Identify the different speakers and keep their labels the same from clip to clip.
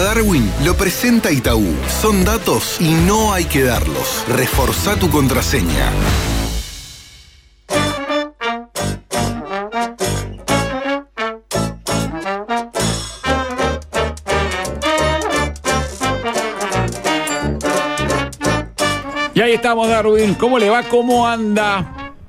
Speaker 1: Darwin lo presenta Itaú. Son datos y no hay que darlos. Reforzá tu contraseña.
Speaker 2: Y ahí estamos, Darwin. ¿Cómo le va? ¿Cómo anda?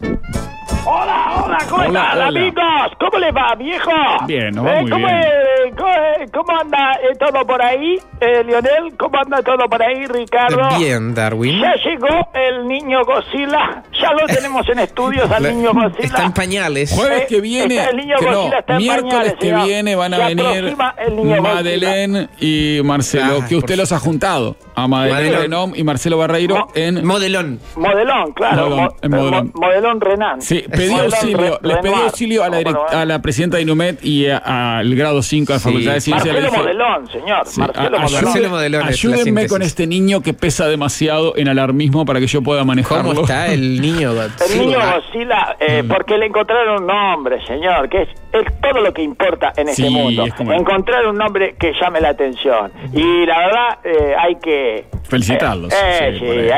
Speaker 3: Hola, ¿cómo están, amigos? ¿Cómo les va, viejo?
Speaker 2: Bien, nos va muy bien.
Speaker 3: ¿Cómo anda todo por ahí, Lionel? ¿Cómo anda todo por ahí, Ricardo?
Speaker 4: Bien, Darwin.
Speaker 3: Ya llegó el niño Godzilla. Ya lo tenemos en estudios al niño Godzilla.
Speaker 4: Está en pañales.
Speaker 2: Jueves que viene,
Speaker 3: el niño Godzilla está en
Speaker 2: miércoles
Speaker 3: pañales,
Speaker 2: que
Speaker 3: señor.
Speaker 2: viene van a
Speaker 3: Se
Speaker 2: venir
Speaker 3: aproxima el niño
Speaker 2: Madeleine y Marcelo,
Speaker 4: Ah,
Speaker 2: que usted los ha juntado. A Madeleine Renom y Marcelo Barreiro en...
Speaker 4: Modelón.
Speaker 3: Modelón, claro.
Speaker 2: Modelón.
Speaker 3: Modelón Renan.
Speaker 2: Sí, pedí
Speaker 3: Modelón
Speaker 2: auxilio. Les pedí
Speaker 3: Renoir.
Speaker 2: auxilio a la presidenta de Inumet y al grado 5 de la
Speaker 4: Sí.
Speaker 2: Facultad de Ciencias.
Speaker 3: Marcelo Modelón, señor.
Speaker 2: Sí,
Speaker 3: Marcelo
Speaker 4: Marcelo
Speaker 3: Modelón.
Speaker 4: Modelón es la
Speaker 2: Ayúdenme
Speaker 4: síntesis.
Speaker 2: con este niño que pesa demasiado en alarmismo para que yo pueda manejarlo.
Speaker 4: ¿Cómo está el niño
Speaker 3: El
Speaker 4: Godzilla?
Speaker 3: niño Godzilla, porque le encontraron un nombre, señor, que es todo lo que importa en este
Speaker 2: Sí,
Speaker 3: mundo.
Speaker 2: es como-
Speaker 3: Encontrar un nombre que llame la atención. Y la verdad, hay que...
Speaker 2: Felicitarlos.
Speaker 3: sí,
Speaker 2: por eso.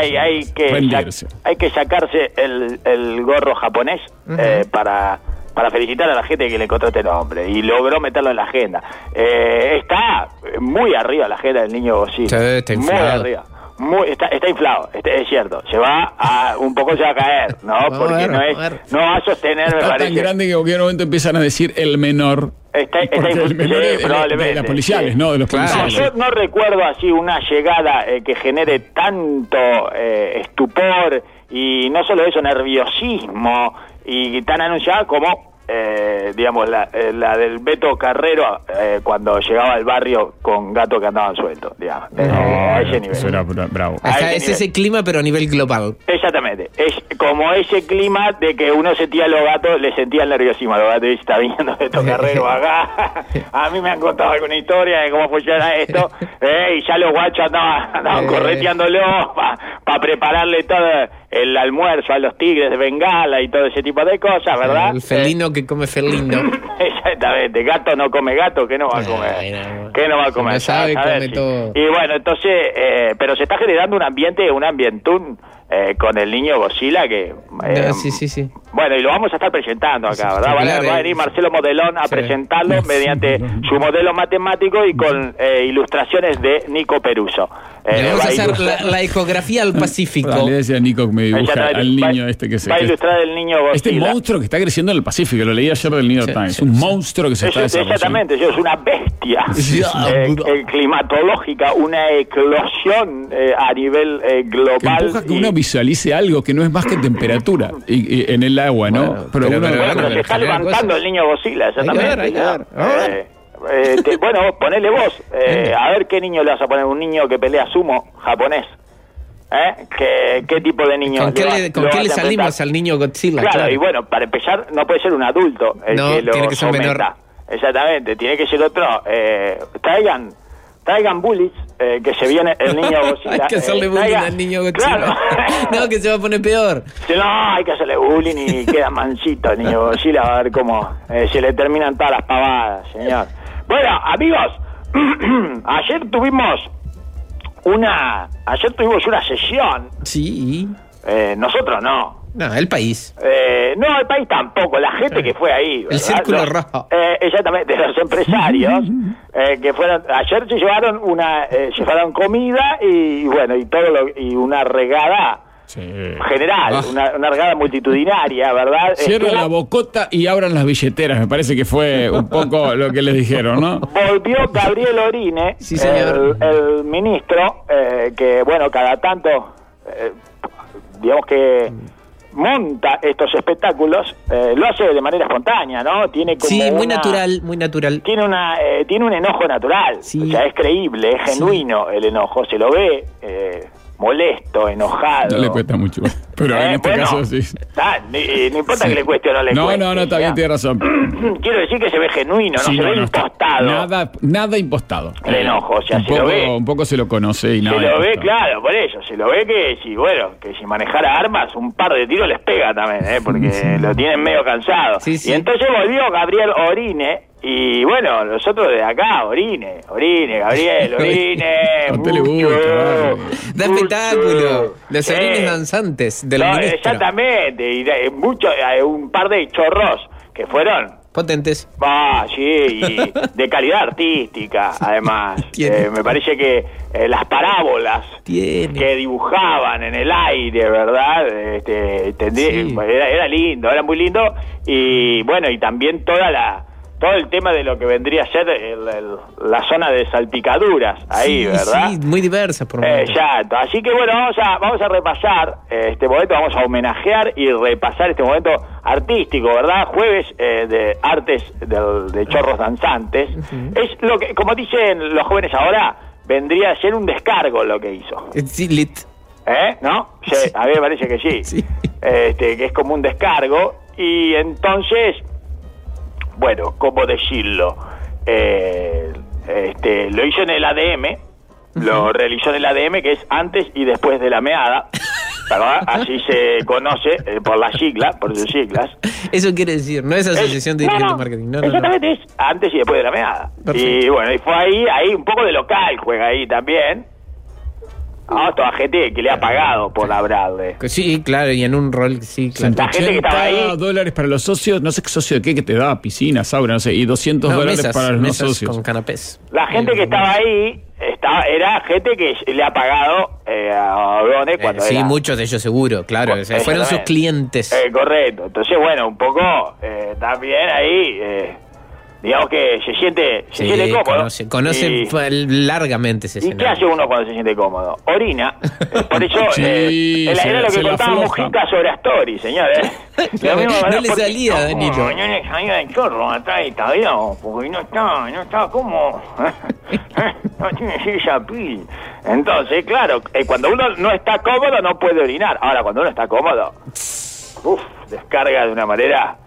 Speaker 3: hay que sacarse el gorro japonés para felicitar a la gente que le encontró este nombre y logró meterlo en la agenda. Está muy arriba la agenda del niño Godzilla.
Speaker 4: Sí, está inflado.
Speaker 3: Muy arriba. Está inflado, es cierto. Un poco se va a caer, ¿no?
Speaker 4: Vamos
Speaker 3: Porque
Speaker 4: a ver.
Speaker 3: no va a sostener, me
Speaker 2: Está
Speaker 3: parece.
Speaker 2: tan grande que en cualquier momento empiezan a decir el menor. Porque el menor es de las policiales,
Speaker 3: sí.
Speaker 2: ¿no? De los
Speaker 4: Claro.
Speaker 2: policiales.
Speaker 3: Yo no recuerdo así una llegada que genere tanto estupor y no solo eso, nerviosismo y tan anunciada como digamos la del Beto Carrero cuando llegaba al barrio con gatos que andaban sueltos, digamos. A ese nivel.
Speaker 2: Eso era bravo.
Speaker 3: A ese
Speaker 4: Es
Speaker 3: nivel.
Speaker 4: ese clima, pero a nivel global.
Speaker 3: Exactamente, es como ese clima de que uno sentía a los gatos, le sentía el nerviosismo a los gatos, y está viniendo Beto Carrero acá, a mí me han contado alguna historia de cómo funciona esto, y ya los guachos andaban correteándolo para prepararle todo el almuerzo a los tigres de Bengala y todo ese tipo de cosas, ¿verdad?
Speaker 4: El felino que come felino.
Speaker 3: Exactamente, gato no come gato, ¿qué no va a comer?
Speaker 4: no.
Speaker 3: ¿Qué no va a comer?
Speaker 4: No sabe,
Speaker 3: A ver,
Speaker 4: come
Speaker 3: sí.
Speaker 4: todo.
Speaker 3: Y bueno, entonces, pero se está generando un ambientún con el niño Godzilla que...
Speaker 4: Sí.
Speaker 3: Bueno, y lo vamos a estar presentando acá, ¿verdad? Va a venir Marcelo Modelón a presentarlo mediante su modelo matemático y con ilustraciones de Nico Peruso.
Speaker 4: Le vamos a
Speaker 3: Va
Speaker 4: hacer
Speaker 3: ilustrar-
Speaker 4: la ecografía al Pacífico.
Speaker 2: Le decía a Nico que me dibuja
Speaker 3: Exactamente.
Speaker 2: al niño
Speaker 3: Va-
Speaker 2: este que se...
Speaker 3: va a ilustrar el niño Godzilla.
Speaker 2: Este monstruo que está creciendo en el Pacífico, lo leí ayer del New York Times. Un monstruo que se está desarrollando.
Speaker 3: Exactamente, es una bestia climatológica, una eclosión a nivel
Speaker 2: Que
Speaker 3: global.
Speaker 2: empuja que uno visualice algo que no es más que temperatura y en el agua, ¿no?
Speaker 4: Bueno, pero
Speaker 3: Bueno, se está
Speaker 4: generar
Speaker 3: levantando
Speaker 4: cosas.
Speaker 3: el niño Godzilla, exactamente.
Speaker 4: Hay que ver. A ver.
Speaker 3: Bueno, ponele vos. A ver qué niño le vas a poner. Un niño que pelea sumo japonés. ¿Qué tipo de niño?
Speaker 4: ¿Con qué le
Speaker 3: vas a
Speaker 4: salimos
Speaker 3: enfrentar?
Speaker 4: al niño Godzilla?
Speaker 3: Claro, y bueno, para empezar, no puede ser un adulto el
Speaker 4: No,
Speaker 3: que lo
Speaker 4: tiene que ser un
Speaker 3: someta.
Speaker 4: menor.
Speaker 3: Exactamente, tiene que ser otro. Traigan bullies, que se viene el niño Godzilla.
Speaker 4: Hay que hacerle bullying al niño Godzilla.
Speaker 3: Claro.
Speaker 4: No, que se va a poner peor.
Speaker 3: No, hay que hacerle bullying y queda mansito el niño Godzilla. Va a ver cómo se le terminan todas las pavadas, señor. Bueno, amigos, ayer tuvimos una sesión.
Speaker 4: Sí.
Speaker 3: Nosotros no.
Speaker 4: No, el país.
Speaker 3: No, el país tampoco, la gente que fue ahí. ¿verdad?
Speaker 4: Círculo Rojo.
Speaker 3: Exactamente, los empresarios que fueron, ayer se llevaron comida y bueno, y una regada
Speaker 2: Sí.
Speaker 3: general, una regada multitudinaria, ¿verdad?
Speaker 2: Cierren la bocota y abran las billeteras. Me parece que fue un poco lo que les dijeron, ¿no?
Speaker 3: Volvió Gabriel Orine,
Speaker 4: Sí, señor.
Speaker 3: el ministro, que bueno, cada tanto, digamos que monta estos espectáculos, lo hace de manera espontánea, ¿no? Tiene como
Speaker 4: Sí, muy
Speaker 3: una-
Speaker 4: natural, muy natural.
Speaker 3: Tiene un enojo natural,
Speaker 4: Sí.
Speaker 3: o sea, es creíble, es genuino el enojo, se lo ve molesto, enojado.
Speaker 2: No le cuesta mucho. Pero en este
Speaker 3: bueno,
Speaker 2: caso sí.
Speaker 3: No importa que le cueste o no le cueste.
Speaker 2: No, está bien, tiene razón.
Speaker 3: Quiero decir que se ve genuino, no
Speaker 2: Sí,
Speaker 3: se ve
Speaker 2: está
Speaker 3: impostado.
Speaker 2: nada impostado.
Speaker 3: El enojo, o sea, se lo ve.
Speaker 2: Un poco se lo conoce y nada.
Speaker 3: Se lo ve,
Speaker 2: impostado.
Speaker 3: claro, por eso. Se lo ve que si manejara armas, un par de tiros les pega también, porque lo tienen medio cansado.
Speaker 4: Sí, sí.
Speaker 3: Y entonces volvió Gabriel Orine Y bueno, nosotros de acá, Orine, Gabriel, Orine.
Speaker 4: Da espectáculo. Los orines danzantes de los ministros.
Speaker 3: Exactamente. Y un par de chorros que fueron
Speaker 4: potentes.
Speaker 3: Sí, y de calidad artística, además. Me parece que las parábolas que dibujaban en el aire, ¿verdad?
Speaker 4: Sí.
Speaker 3: Era lindo, era muy lindo. Y bueno, y también todo el tema de lo que vendría a ser la zona de salpicaduras ahí,
Speaker 4: sí,
Speaker 3: ¿verdad?
Speaker 4: Sí, muy diversa por momentos.
Speaker 3: Exacto. Así que bueno, vamos a repasar este momento, vamos a homenajear y repasar este momento artístico, ¿verdad? Jueves de artes de chorros danzantes. Es lo que, como dicen los jóvenes ahora, vendría a ser un descargo lo que hizo.
Speaker 4: Sí, lit.
Speaker 3: ¿No? Sí, a mí me parece que sí.
Speaker 4: Sí.
Speaker 3: Que es como un descargo. Y entonces, bueno, ¿cómo decirlo? Lo hizo en el ADM, lo realizó en el ADM, que es antes y después de la meada, ¿verdad? Así se conoce por las siglas.
Speaker 4: Eso quiere decir, no es asociación de dirigentes de marketing. No,
Speaker 3: exactamente, es antes y después de la meada. Perfecto. Y bueno, y fue ahí un poco de local, juega ahí también. Toda gente que le ha pagado por hablarle.
Speaker 4: Sí, claro, y en un rol, sí, claro.
Speaker 3: La gente que estaba ahí.
Speaker 2: $100 para los socios, no sé qué socio de qué, que te daba piscina, sauna, no sé, y $200 para los no socios.
Speaker 4: Con canapés.
Speaker 3: La gente que estaba ahí era gente que le ha pagado a Odone cuando
Speaker 4: sí, muchos de ellos seguro, claro. O sea, fueron sus clientes.
Speaker 3: Correcto. Entonces, bueno, un poco también ahí. Digamos que se siente cómodo.
Speaker 4: Conoce largamente ese escenario.
Speaker 3: ¿Y qué hace uno cuando se siente cómodo? Orina. Por eso era lo que contaba Mujica sobre Astori, señores.
Speaker 4: No le salía, Danilo.
Speaker 3: No le salía del chorro atrás y tabiado, porque no estaba cómodo. No tiene esa pil. Entonces, claro, cuando uno no está cómodo no puede orinar. Ahora, cuando uno está cómodo, descarga de una manera,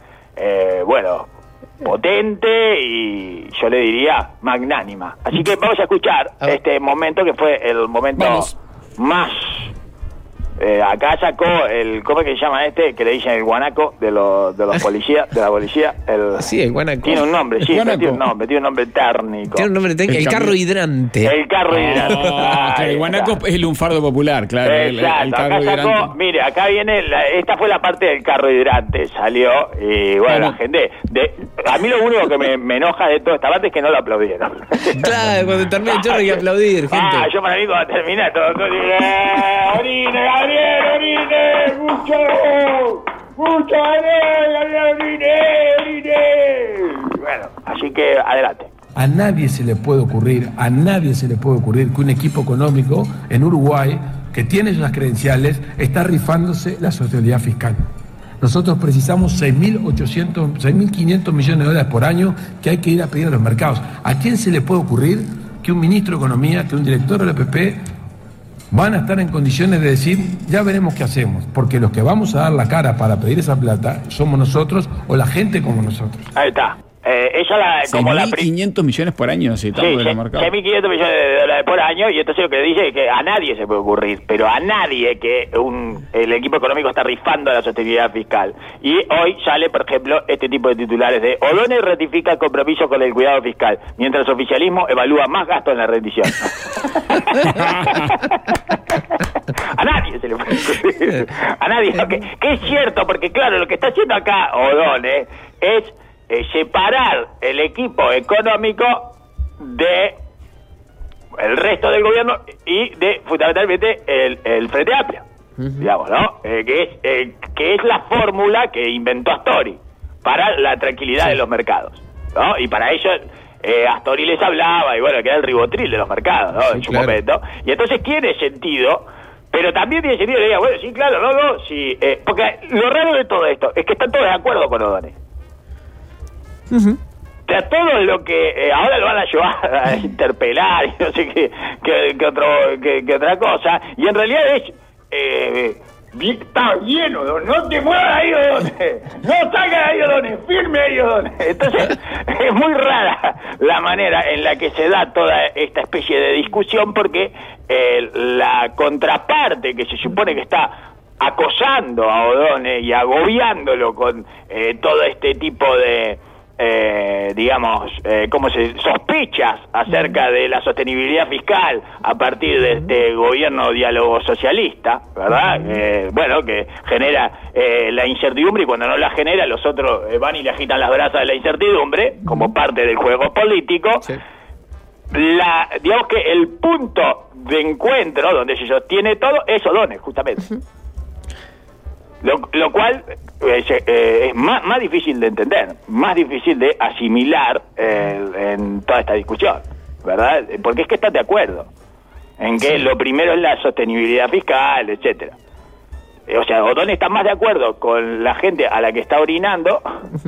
Speaker 3: potente y yo le diría magnánima. Así que vamos a escuchar este momento que fue el momento más... acá sacó ¿cómo es que se llama que le dicen el guanaco de los policías, de la policía?
Speaker 4: Sí, el guanaco.
Speaker 3: Tiene un nombre, tiene un nombre técnico.
Speaker 4: Tiene un nombre técnico, el carro hidrante.
Speaker 3: El carro hidrante.
Speaker 2: El guanaco es el lunfardo popular, claro.
Speaker 3: Exacto,
Speaker 2: el carro
Speaker 3: acá sacó,
Speaker 2: hidrante.
Speaker 3: mire, acá viene, esta fue la parte del carro hidrante, salió, y bueno, la gente, a mí lo único que me enoja de toda esta parte es que no lo aplaudieron.
Speaker 4: Claro, cuando termina el chorro hay que aplaudir, gente.
Speaker 3: Yo para mí cuando termina todo, orine, Gabriel, orine, mucho, orine. Bueno, así que adelante.
Speaker 5: A nadie se le puede ocurrir que un equipo económico en Uruguay que tiene las credenciales está rifándose la sostenibilidad fiscal. Nosotros precisamos 6.500 millones de dólares por año que hay que ir a pedir a los mercados. ¿A quién se le puede ocurrir que un ministro de Economía, que un director del EPP van a estar en condiciones de decir, ya veremos qué hacemos? Porque los que vamos a dar la cara para pedir esa plata somos nosotros o la gente como nosotros.
Speaker 3: Ahí está. Esa como
Speaker 2: 6.500 millones por año necesitamos de los mercados.
Speaker 3: 6.500 millones de dólares por año, y entonces lo que dice es que a nadie se puede ocurrir, pero a nadie que el equipo económico está rifando la sostenibilidad fiscal. Y hoy sale, por ejemplo, este tipo de titulares de Odone ratifica el compromiso con el cuidado fiscal, mientras el oficialismo evalúa más gasto en la rendición. A nadie se le puede ocurrir. A nadie. Que es cierto, porque claro, lo que está haciendo acá Odone es separar el equipo económico de el resto del gobierno y de fundamentalmente el Frente Amplio, digamos, ¿no? Que es la fórmula que inventó Astori para la tranquilidad de los mercados, ¿no? Y para ello Astori les hablaba, y bueno, que era el ribotril de los mercados, ¿no? En su momento. Y entonces tiene sentido, pero también tiene sentido, le diga, bueno, sí, claro, sí, porque lo raro de todo esto es que están todos de acuerdo con Odone. O sea, todo lo que ahora lo van a llevar a interpelar y no sé qué otra cosa, y en realidad está lleno, no te muevas ahí, Odone, no salgas ahí, Odone, firme ahí, Odone. Entonces es muy rara la manera en la que se da toda esta especie de discusión, porque la contraparte que se supone que está acosando a Odone y agobiándolo con todo este tipo de digamos, sospechas acerca de la sostenibilidad fiscal a partir de este gobierno diálogo socialista, ¿verdad? Bueno, que genera la incertidumbre, y cuando no la genera, los otros van y le agitan las brasas de la incertidumbre, como parte del juego político. Sí. Digamos que el punto de encuentro donde se sostiene todo es O'Donnell, justamente. Lo cual es más difícil de entender, más difícil de asimilar en toda esta discusión, ¿verdad? Porque es que estás de acuerdo en que lo primero es la sostenibilidad fiscal, etcétera. O sea, O'Donnell está más de acuerdo con la gente a la que está orinando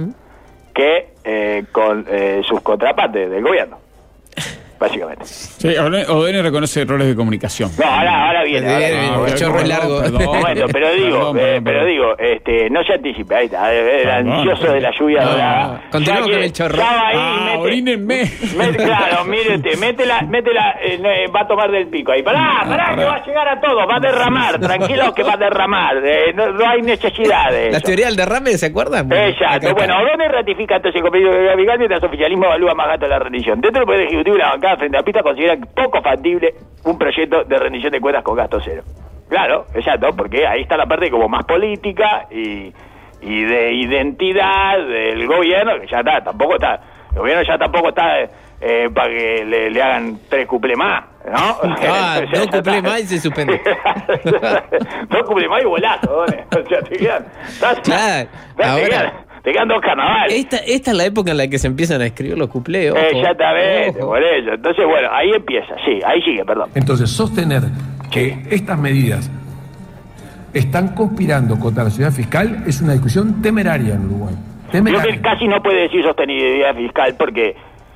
Speaker 3: que con sus contrapartes del gobierno, básicamente.
Speaker 2: Sí, O'Donnell reconoce errores de comunicación.
Speaker 3: No, ahora viene.
Speaker 4: Chorro largo.
Speaker 3: Momento, pero digo, no se anticipe, ahí está, el ansioso de la lluvia dorada.
Speaker 4: Continuamos con el chorro.
Speaker 2: Orínenme.
Speaker 3: Claro, mire usted, métela, va a tomar del pico ahí. Pará, que va a llegar a todos, va a derramar, tranquilos que va a derramar, no hay necesidad de eso.
Speaker 4: La teoría del derrame, ¿se acuerdan?
Speaker 3: Exacto, bueno, O'Donnell ratifica entonces el compromiso de Gabriel, mientras el oficialismo evalúa más gasto de la rendición. Dentro del Poder Ejecutivo, la bancada frente a Pista considera poco factible un proyecto de rendición de cuentas con gasto cero. Claro, exacto, porque ahí está la parte como más política y de identidad del gobierno, que ya está, tampoco está, el gobierno ya tampoco está para que le hagan 3 cuplés más, ¿no?
Speaker 4: 2 cuplés más y se suspende.
Speaker 3: 2 cuplés más y volazo, o sea, te quedan.
Speaker 4: Claro,
Speaker 3: te quedan 2 carnavales.
Speaker 4: Esta es la época en la que se empiezan a escribir los cuplés.
Speaker 3: Exactamente, por eso. Entonces, bueno, ahí empieza, ahí sigue, perdón.
Speaker 5: Entonces, sostener que estas medidas están conspirando contra la sociedad fiscal es una discusión temeraria en Uruguay.
Speaker 3: Creo que casi no puede decir sostenibilidad fiscal porque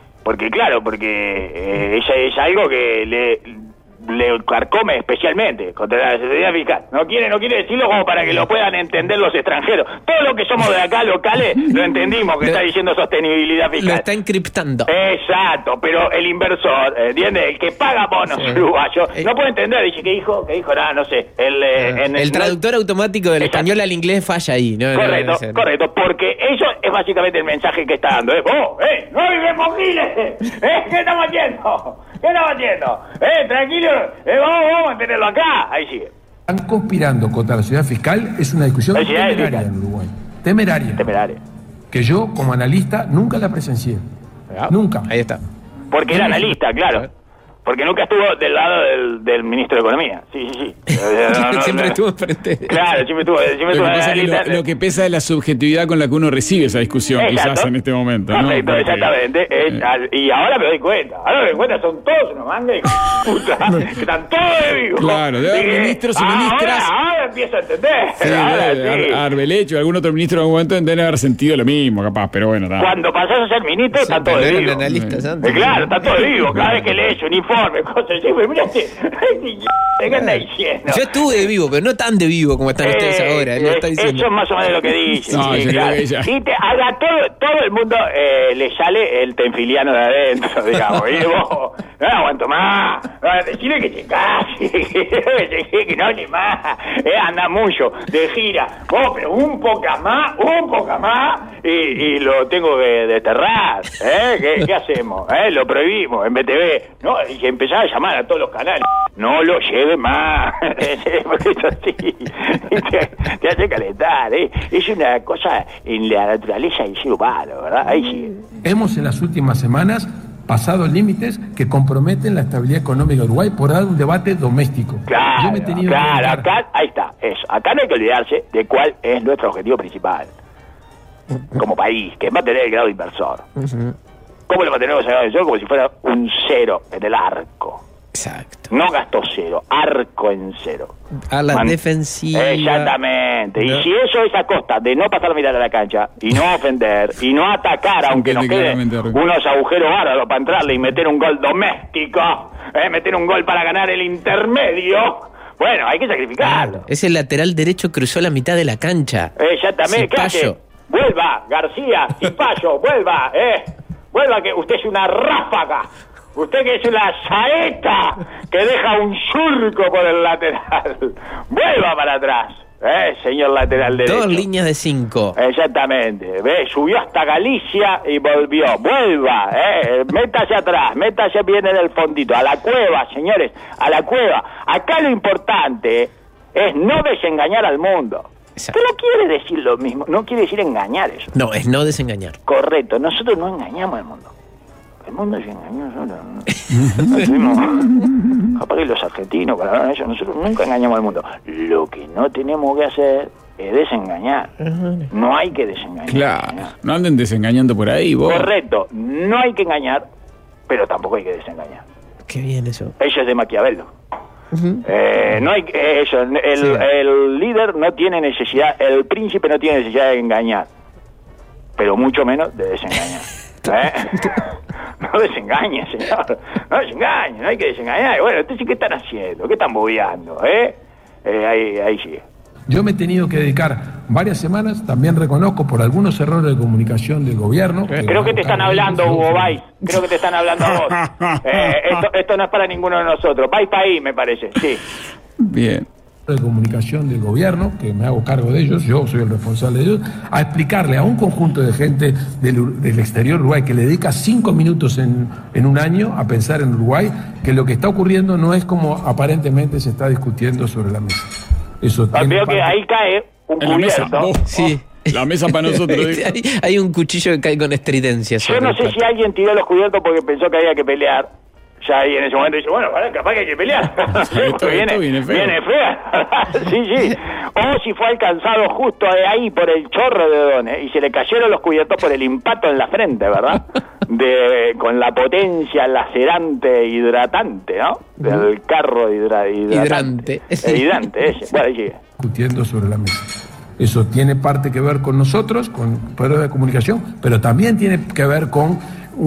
Speaker 3: es algo que le carcome especialmente contra la sostenibilidad fiscal. No quiere decirlo como para que lo puedan entender los extranjeros. Todos los que somos de acá locales lo entendimos que está diciendo sostenibilidad fiscal.
Speaker 4: Lo está encriptando.
Speaker 3: Exacto, pero el inversor, ¿entiende? El que paga bonos uruguayos no puede entender. Dice, ¿qué dijo? Nada, no sé.
Speaker 4: El traductor automático del español al inglés falla ahí.
Speaker 3: Correcto, porque eso es básicamente el mensaje que está dando. ¡No vivimos giles! ¿Qué estamos haciendo? Tranquilo, vamos a mantenerlo acá. Ahí sigue.
Speaker 5: Están conspirando contra la sociedad fiscal es una discusión temeraria en Uruguay. Temeraria. Que yo, como analista, nunca la presencié. Nunca.
Speaker 4: Ahí está.
Speaker 3: Porque era analista, claro. Porque nunca estuvo del lado del ministro de Economía. Sí.
Speaker 4: Siempre estuvo frente.
Speaker 3: Claro, siempre estuvo.
Speaker 2: Lo que pesa es la subjetividad con la que uno recibe esa discusión. Exacto. Quizás en este momento.
Speaker 3: Correcto, ¿no? Exactamente. Y ahora me doy cuenta. Son todos unos mangas que están todos de vivo.
Speaker 2: Claro, debe haber ministros y ministras.
Speaker 3: Ahora empiezo a entender.
Speaker 2: Arbelecho, algún otro ministro en algún momento deben haber sentido lo mismo, capaz, pero bueno.
Speaker 3: Cuando pasás a ser ministro, está todo de vivo. Claro, está todo de vivo. Cada vez que lees un informe, cosas así, pero mirá ¿qué anda diciendo?
Speaker 4: Yo estuve de vivo, pero no tan de vivo como están ustedes ahora.
Speaker 3: Eso es más o menos lo que dicen. Claro. Y todo el mundo le sale el tenfiliano de adentro, digamos. Y vos, no aguanto más. Decirle que te calles, que no hable más. Anda mucho de gira. Pero un poco más, y lo tengo que desterrar. ¿Qué hacemos? Lo prohibimos en BTV. No, y empezaba a llamar a todos los canales. No lo lleve más. Porque eso sí, te hace calentar. Es una cosa en la naturaleza del ser humano, ¿verdad? Ahí sí.
Speaker 5: Hemos en las últimas semanas pasado límites que comprometen la estabilidad económica de Uruguay por dar un debate doméstico.
Speaker 3: Claro, acá, ahí está, eso. Acá no hay que olvidarse de cuál es nuestro objetivo principal como país, que es mantener el grado inversor. ¿Cómo lo mantenemos el grado inversor? Como si fuera un 0 en el arco.
Speaker 4: Exacto.
Speaker 3: No gasto 0, arco en 0.
Speaker 4: A la defensiva.
Speaker 3: Exactamente. No. Y si eso es a costa de no pasar la mirada a la cancha, y no ofender, y no atacar, aunque nos queden unos agujeros bárbaros para entrarle y meter un gol doméstico, meter un gol para ganar el intermedio, bueno, hay que sacrificarlo.
Speaker 4: Ese lateral derecho cruzó la mitad de la cancha.
Speaker 3: Exactamente. ¿Qué hace? Vuelva, García, Cipayo, vuelva, vuelva, que usted es una ráfaga. Usted que es una saeta que deja un surco por el lateral. Vuelva para atrás. señor lateral derecho.
Speaker 4: 2 líneas de 5.
Speaker 3: Exactamente. Subió hasta Galicia y volvió. Vuelva, métase atrás, métase bien en el fondito. A la cueva, señores, a la cueva. Acá lo importante es no desengañar al mundo.
Speaker 4: Exacto.
Speaker 3: Pero quiere decir lo mismo, no quiere decir engañar eso.
Speaker 4: No, es no desengañar.
Speaker 3: Correcto, nosotros no engañamos al mundo. El mundo se engañó solo. Capaz que los argentinos, para ellos, nosotros nunca engañamos al mundo. Lo que no tenemos que hacer es desengañar. No hay que desengañar.
Speaker 2: Claro, no anden desengañando por ahí, vos.
Speaker 3: Correcto, no hay que engañar, pero tampoco hay que desengañar.
Speaker 4: Qué bien eso.
Speaker 3: Eso es de Maquiavelo. No hay eso. El líder no tiene necesidad, el príncipe no tiene necesidad de engañar, pero mucho menos de desengañar. No desengañe, señor. No desengañe, no hay que desengañar. Bueno, entonces, ¿qué están haciendo? ¿Qué están bobeando? Ahí sigue.
Speaker 5: Yo me he tenido que dedicar varias semanas, también reconozco, por algunos errores de comunicación del gobierno.
Speaker 3: Creo que te están hablando, Hugo Valls. Creo que te están hablando a vos. Esto no es para ninguno de nosotros. Vais para ahí, me parece, sí.
Speaker 2: Bien.
Speaker 5: De comunicación del gobierno, que me hago cargo de ellos, yo soy el responsable de ellos, a explicarle a un conjunto de gente del exterior Uruguay que le dedica 5 minutos en un año a pensar en Uruguay, que lo que está ocurriendo no es como aparentemente se está discutiendo sobre la mesa. Eso
Speaker 3: veo que ahí cae un cubierto.
Speaker 4: Sí.
Speaker 2: La mesa para nosotros.
Speaker 4: Hay un cuchillo que cae con estridencia.
Speaker 3: Yo no sé si alguien tiró los cubiertos porque pensó que había que pelear. Ya ahí en ese momento dice, bueno, capaz que hay que pelear.
Speaker 2: Esto viene feo.
Speaker 3: Viene fea. Sí. O si fue alcanzado justo ahí por el chorro de Dones y se le cayeron los cubiertos por el impacto en la frente, ¿verdad? Con la potencia lacerante hidratante, ¿no? Del carro hidrante. Hidrante, ese. Bueno, ahí sigue.
Speaker 5: Discutiendo sobre la mesa. Eso tiene parte que ver con nosotros, con poder de comunicación, pero también tiene que ver con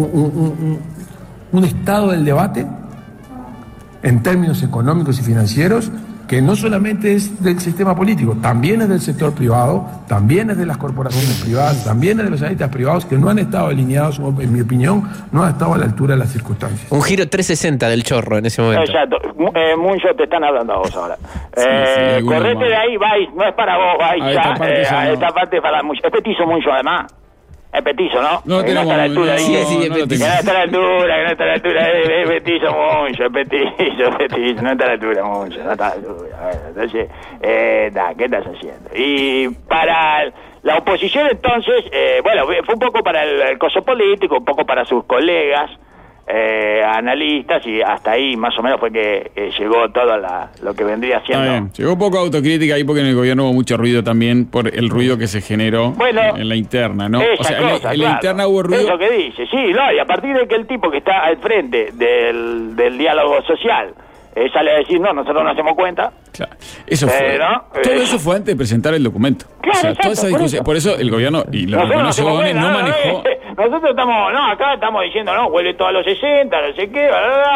Speaker 5: un estado del debate en términos económicos y financieros que no solamente es del sistema político, también es del sector privado, también es de las corporaciones privadas, también es de los analistas privados que no han estado alineados, en mi opinión, no han estado a la altura de las circunstancias.
Speaker 4: Un giro 360 del chorro en ese momento.
Speaker 3: Exacto. Mucho te están hablando a vos ahora. Correte de ahí, Vais, no es para vos, Vais. Esta parte es para mucho. Es petizo mucho, además. Es petizo, ¿no?
Speaker 2: No está a la altura.
Speaker 4: Sí, es petizo.
Speaker 3: Que no está a la altura, es petizo mucho, es petizo, no está a la altura mucho, no está a la altura. Bueno, entonces, ¿qué estás haciendo? Y para la oposición, entonces, fue un poco para el coso político, un poco para sus colegas, analistas, y hasta ahí más o menos fue que llegó todo lo que vendría siendo.
Speaker 2: Llegó poco autocrítica ahí porque en el gobierno hubo mucho ruido también por el ruido que se generó en la interna, ¿no?
Speaker 3: O sea, en la interna hubo ruido. Eso que dice, sí, no, y a partir de que el tipo que está al frente del diálogo social sale a decir, no, nosotros no hacemos cuenta.
Speaker 2: Claro. Eso fue. Todo eso fue antes de presentar el documento.
Speaker 3: Claro,
Speaker 2: o sea, toda esa discusión. Por eso el gobierno, y lo reconoce Bones, no manejó.
Speaker 3: Nosotros acá estamos diciendo, huele todo a los 60, no sé qué,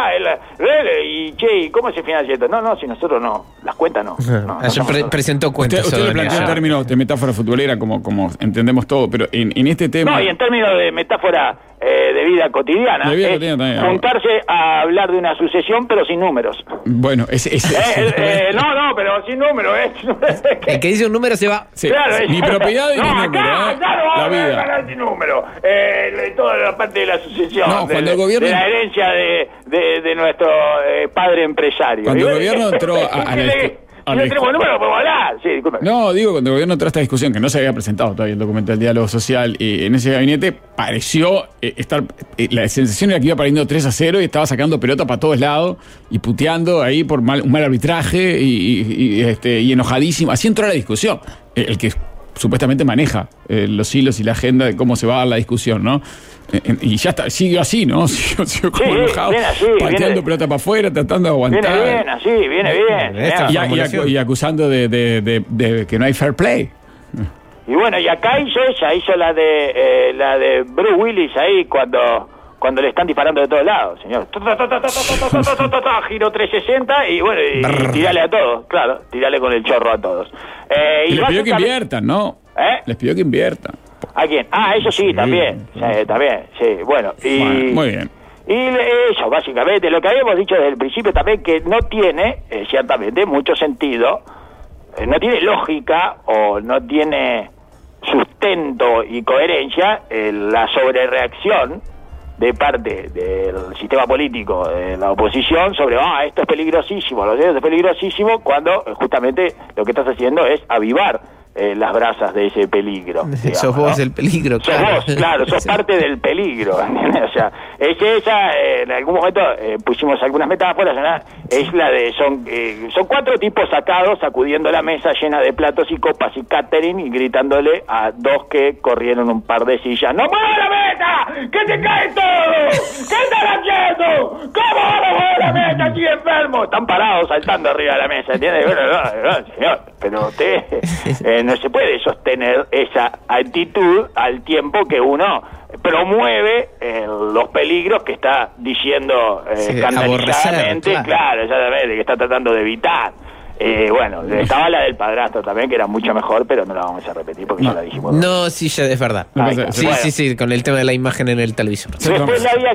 Speaker 3: y ¿cómo se financia esto? No, si nosotros no, las cuentas no.
Speaker 4: Presentó cuentas.
Speaker 2: Usted lo planteó en términos de metáfora futbolera, como entendemos todo, pero en este tema.
Speaker 3: No, y en términos de metáfora de vida cotidiana.
Speaker 2: De vida cotidiana también.
Speaker 3: Juntarse a hablar de una sucesión, pero sin números.
Speaker 2: Bueno,
Speaker 3: no, pero sin números.
Speaker 4: El que dice un número se va.
Speaker 2: Sí. Claro, ni propiedad ni número.
Speaker 3: La vida. Sin número. Toda la parte de la sucesión.
Speaker 2: No, cuando el gobierno.
Speaker 3: De la herencia de nuestro padre empresario.
Speaker 2: Cuando el gobierno entró a la
Speaker 3: si no tenemos números, podemos hablar. Sí, disculpe.
Speaker 2: No, digo, cuando el gobierno entró a esta discusión, que no se había presentado todavía el documento del diálogo social, y en ese gabinete pareció estar. La sensación era que iba perdiendo 3-0 y estaba sacando pelota para todos lados y puteando ahí por un mal arbitraje y enojadísimo. Así entró la discusión. El que supuestamente maneja los hilos y la agenda de cómo se va a dar la discusión, ¿no? Y ya está, sigue así, ¿no? Sigue como enojado, pateando pelota para afuera, tratando de aguantar.
Speaker 3: Viene bien.
Speaker 2: Y acusando de que no hay fair play.
Speaker 3: Y bueno, y acá hizo la de Bruce Willis ahí cuando le están disparando de todos lados, señor. Giro 360 y bueno, y tirale a todos, claro, tirale con el chorro a todos.
Speaker 2: Y les pidió que inviertan, ¿no? Les pidió que inviertan.
Speaker 3: ¿A quién? Eso sí, también. También, sí, bueno.
Speaker 2: Muy bien.
Speaker 3: Y eso, básicamente, lo que habíamos dicho desde el principio también, que no tiene, ciertamente, mucho sentido no tiene lógica o no tiene sustento y coherencia la sobrereacción de parte del sistema político de la oposición sobre esto es peligrosísimo, lo es peligrosísimo, cuando justamente lo que estás haciendo es avivar las brasas de ese peligro. Digamos,
Speaker 4: sos vos el peligro,
Speaker 3: claro. Sos vos, claro, sos parte del peligro, ¿entiendes? O sea, en algún momento pusimos algunas metáforas, ¿no? Es la de, son 4 tipos sacados sacudiendo la mesa llena de platos y copas y catering y gritándole a 2 que corrieron un par de sillas: ¡no muevas la mesa! ¡Que te cae todo! ¿Qué están haciendo? ¿Cómo van a mover la mesa aquí enfermo? Están parados saltando arriba de la mesa, ¿entiendes? No, señor, pero usted no se puede sostener esa actitud al tiempo que uno promueve los peligros que está diciendo escandalizadamente, claro, exactamente, que está tratando de evitar. Bueno, estaba la del padrastro también, que era mucho mejor, pero no la vamos a repetir porque ya la dijimos.
Speaker 4: No, sí, ya es verdad. Sí, con el tema de la imagen en el televisor.
Speaker 3: Después le había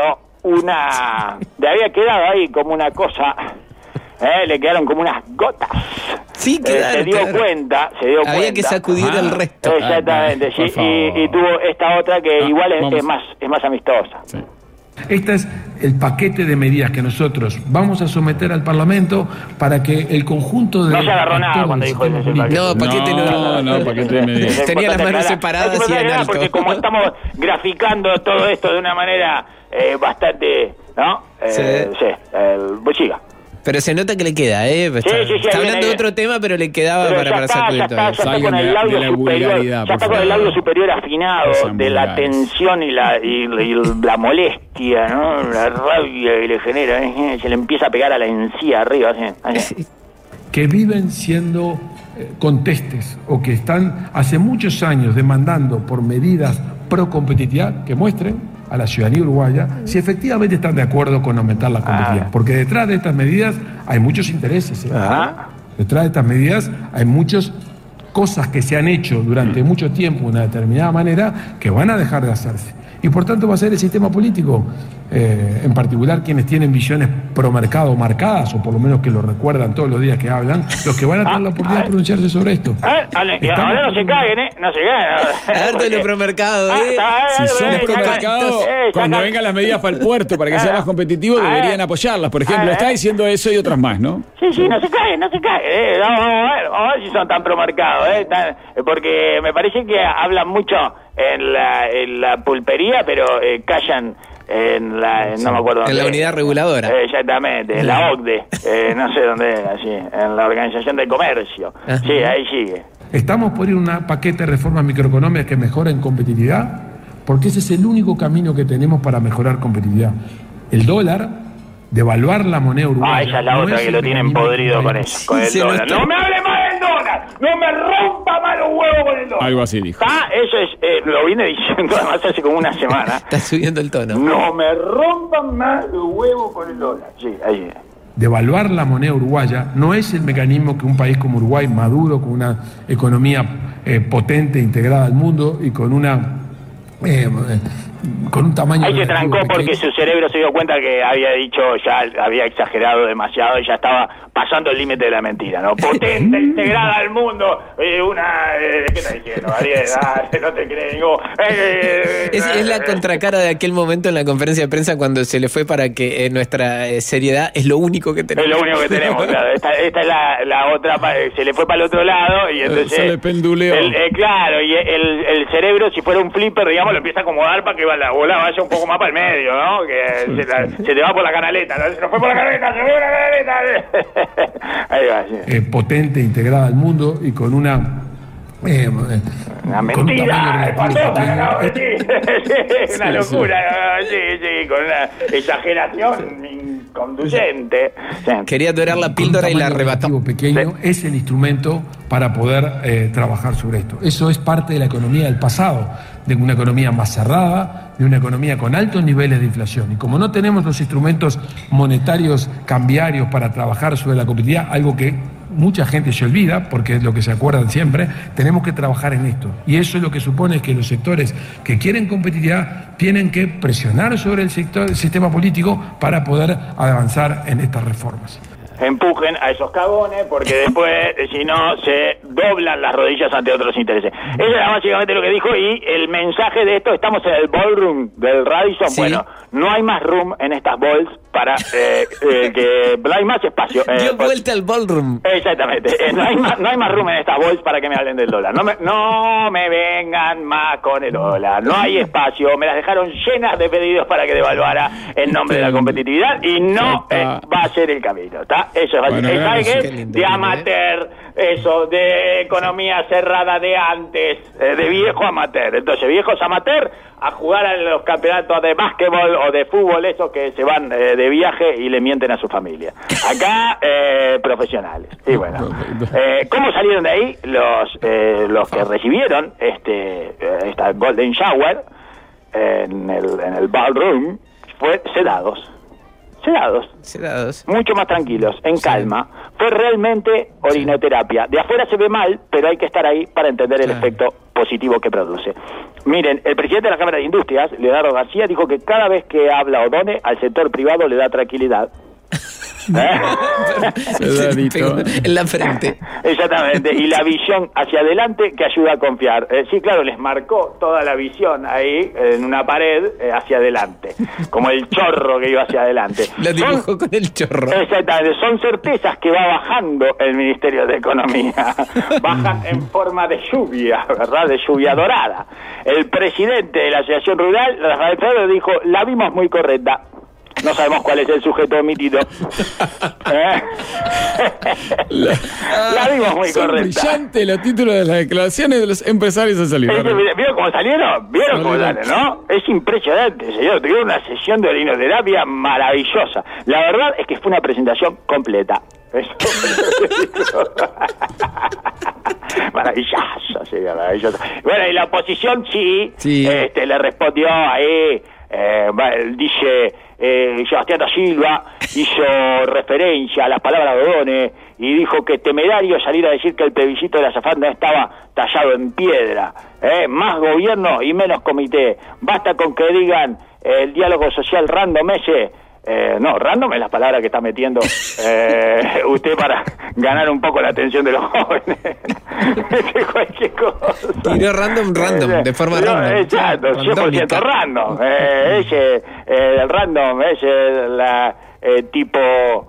Speaker 3: quedado ahí como una cosa, le quedaron como unas gotas.
Speaker 4: Sí,
Speaker 3: se dio cuenta.
Speaker 4: Había que sacudir el resto.
Speaker 3: Exactamente, sí. Y tuvo esta otra que igual es más amistosa.
Speaker 2: Sí.
Speaker 5: Este es el paquete de medidas que nosotros vamos a someter al Parlamento para que el conjunto de...
Speaker 3: No se agarró nada cuando dijo ese paquete.
Speaker 4: No, paquete
Speaker 2: no, paquete de medidas.
Speaker 4: Tenía las manos separadas y en alto.
Speaker 3: Porque como estamos graficando todo esto de una manera bastante... ¿no? Pues siga.
Speaker 4: Pero se nota que le queda, está hablando de otro tema, pero le quedaba para sacudir todo.
Speaker 3: Ya está con el labio superior, ya está con el labio superior afinado de la tensión y la molestia, ¿no? La rabia que le genera, se le empieza a pegar a la encía arriba, así.
Speaker 5: Que viven siendo contestes o que están hace muchos años demandando por medidas pro competitividad que muestren a la ciudadanía uruguaya si efectivamente están de acuerdo con aumentar la competitividad. Porque detrás de estas medidas hay muchos intereses. Detrás de estas medidas hay muchas cosas que se han hecho durante mucho tiempo de una determinada manera que van a dejar de hacerse. Y por tanto va a ser el sistema político, en particular quienes tienen visiones pro mercado marcadas, o por lo menos que lo recuerdan todos los días que hablan, los que van a tener la oportunidad de pronunciarse sobre esto.
Speaker 3: Ahora no se caguen, no se caguen.
Speaker 4: Harto de lo pro mercado,
Speaker 2: Si son pro mercado, cuando vengan las medidas para el puerto, para que sea más competitivo, deberían apoyarlas. Por ejemplo, está diciendo eso y otras más, ¿no?
Speaker 3: Sí, no se caguen. Vamos a ver si son tan pro mercado, porque me parece que hablan mucho en la pulpería, pero callan no me acuerdo dónde.
Speaker 4: En la unidad reguladora.
Speaker 3: Exactamente, en la OCDE, no sé dónde es, así, en la Organización del Comercio. Sí, ahí sigue.
Speaker 5: ¿Estamos por ir a un paquete de reformas microeconómicas que mejoren competitividad? Porque ese es el único camino que tenemos para mejorar competitividad. El dólar, devaluar la moneda uruguaya.
Speaker 3: Esa es la otra que lo tienen podrido con eso, con el dólar. ¡No me hable más del dólar! ¡No me rompa más los huevos con el dólar!
Speaker 2: Algo así dijo.
Speaker 3: Eso es, lo vine diciendo además hace como una semana.
Speaker 4: Está subiendo el tono.
Speaker 3: ¡No me rompan más los huevos con el dólar! Sí, ahí es.
Speaker 5: Devaluar la moneda uruguaya no es el mecanismo que un país como Uruguay, maduro, con una economía potente, integrada al mundo y con un tamaño...
Speaker 3: Ahí se trancó porque su cerebro se dio cuenta que había dicho, ya había exagerado demasiado y ya estaba pasando el límite de la mentira, ¿no? Potente, integrada al mundo, ¿qué está diciendo, Ariel? No te crees, digo...
Speaker 4: Es la contracara de aquel momento en la conferencia de prensa cuando se le fue para que nuestra seriedad es lo único que tenemos.
Speaker 3: Es lo único que tenemos, claro. Esta es la otra, se le fue para el otro lado y entonces...
Speaker 2: Se le penduleó.
Speaker 3: Claro, y el cerebro, si fuera un flipper, digamos, lo empieza a acomodar para que la bola vaya un poco más para el medio, ¿no? Que se te va por la canaleta, ¿no? Se nos fue por la canaleta, se fue por la canaleta. Ahí va, sí.
Speaker 5: Potente, integrada al mundo y con una
Speaker 3: mentira, una locura, sí, con una exageración inconducente. Sí.
Speaker 4: Quería dorar la píldora y la arrebató.
Speaker 5: Pequeño es el instrumento para poder trabajar sobre esto. Eso es parte de la economía del pasado, de una economía más cerrada, de una economía con altos niveles de inflación. Y como no tenemos los instrumentos monetarios cambiarios para trabajar sobre la competitividad, algo que mucha gente se olvida, porque es lo que se acuerdan siempre, tenemos que trabajar en esto. Y eso es lo que supone que los sectores que quieren competitividad tienen que presionar sobre el sistema político para poder avanzar en estas reformas.
Speaker 3: empujen a esos cagones, porque después, si no, se doblan las rodillas ante otros intereses. Eso era básicamente lo que dijo, y el mensaje de esto: estamos en el ballroom del Radisson.
Speaker 4: Sí.
Speaker 3: Bueno, no hay más room en estas balls para que no hay más espacio.
Speaker 4: Dio vuelta al ballroom.
Speaker 3: Exactamente. No hay más room en estas balls para que me hablen del dólar. No me vengan más con el dólar. No hay espacio. Me las dejaron llenas de pedidos para que devaluara en nombre de la competitividad, y no va a ser el camino, ¿está? Eso es
Speaker 2: Bueno,
Speaker 3: ¿sabes qué?
Speaker 4: qué lindo,
Speaker 3: De amateur, eso, de economía cerrada de antes, de viejo amateur. Entonces, viejos amateur a jugar a los campeonatos de básquetbol o de fútbol, esos que se van de viaje y le mienten a su familia. Acá, profesionales. Y bueno, ¿cómo salieron de ahí los que recibieron esta Golden Shower en el ballroom? Fue sedados, mucho más tranquilos, en calma. Fue realmente orinoterapia. De afuera se ve mal, pero hay que estar ahí para entender el efecto positivo que produce. Miren, el presidente de la Cámara de Industrias, Leonardo García, dijo que cada vez que habla Odone al sector privado le da tranquilidad.
Speaker 4: En la frente.
Speaker 3: Exactamente, y la visión hacia adelante que ayuda a confiar. Sí, claro, les marcó toda la visión ahí en una pared hacia adelante, como el chorro que iba hacia adelante.
Speaker 4: Lo dibujó con el chorro.
Speaker 3: Exactamente, son certezas que va bajando el Ministerio de Economía. Bajan en forma de lluvia, ¿verdad? De lluvia dorada. El presidente de la Asociación Rural, Rafael Ferro, dijo: la vimos muy correcta. No sabemos cuál es el sujeto omitido. La vimos muy correcta.
Speaker 2: Brillante los títulos de las declaraciones de los empresarios a salir.
Speaker 3: ¿Vieron cómo salieron? ¿Vieron cómo salen, no? Es impresionante, señor. Tuvieron una sesión de orinoterapia maravillosa. La verdad es que fue una presentación completa. Maravillosa, señor, maravillosa. Bueno, y la oposición sí. Le respondió ahí. Dice Sebastián da Silva hizo referencia a las palabras de Odone y dijo que temerario salir a decir que el plebiscito de la AFAP no estaba tallado en piedra. Más gobierno y menos comité. Basta con que digan el diálogo social random ese. No, random es la palabra que está metiendo usted para ganar un poco la atención de los jóvenes. Cualquier cosa.
Speaker 4: Tiró random, de forma random.
Speaker 3: Exacto, 100% random. El random es tipo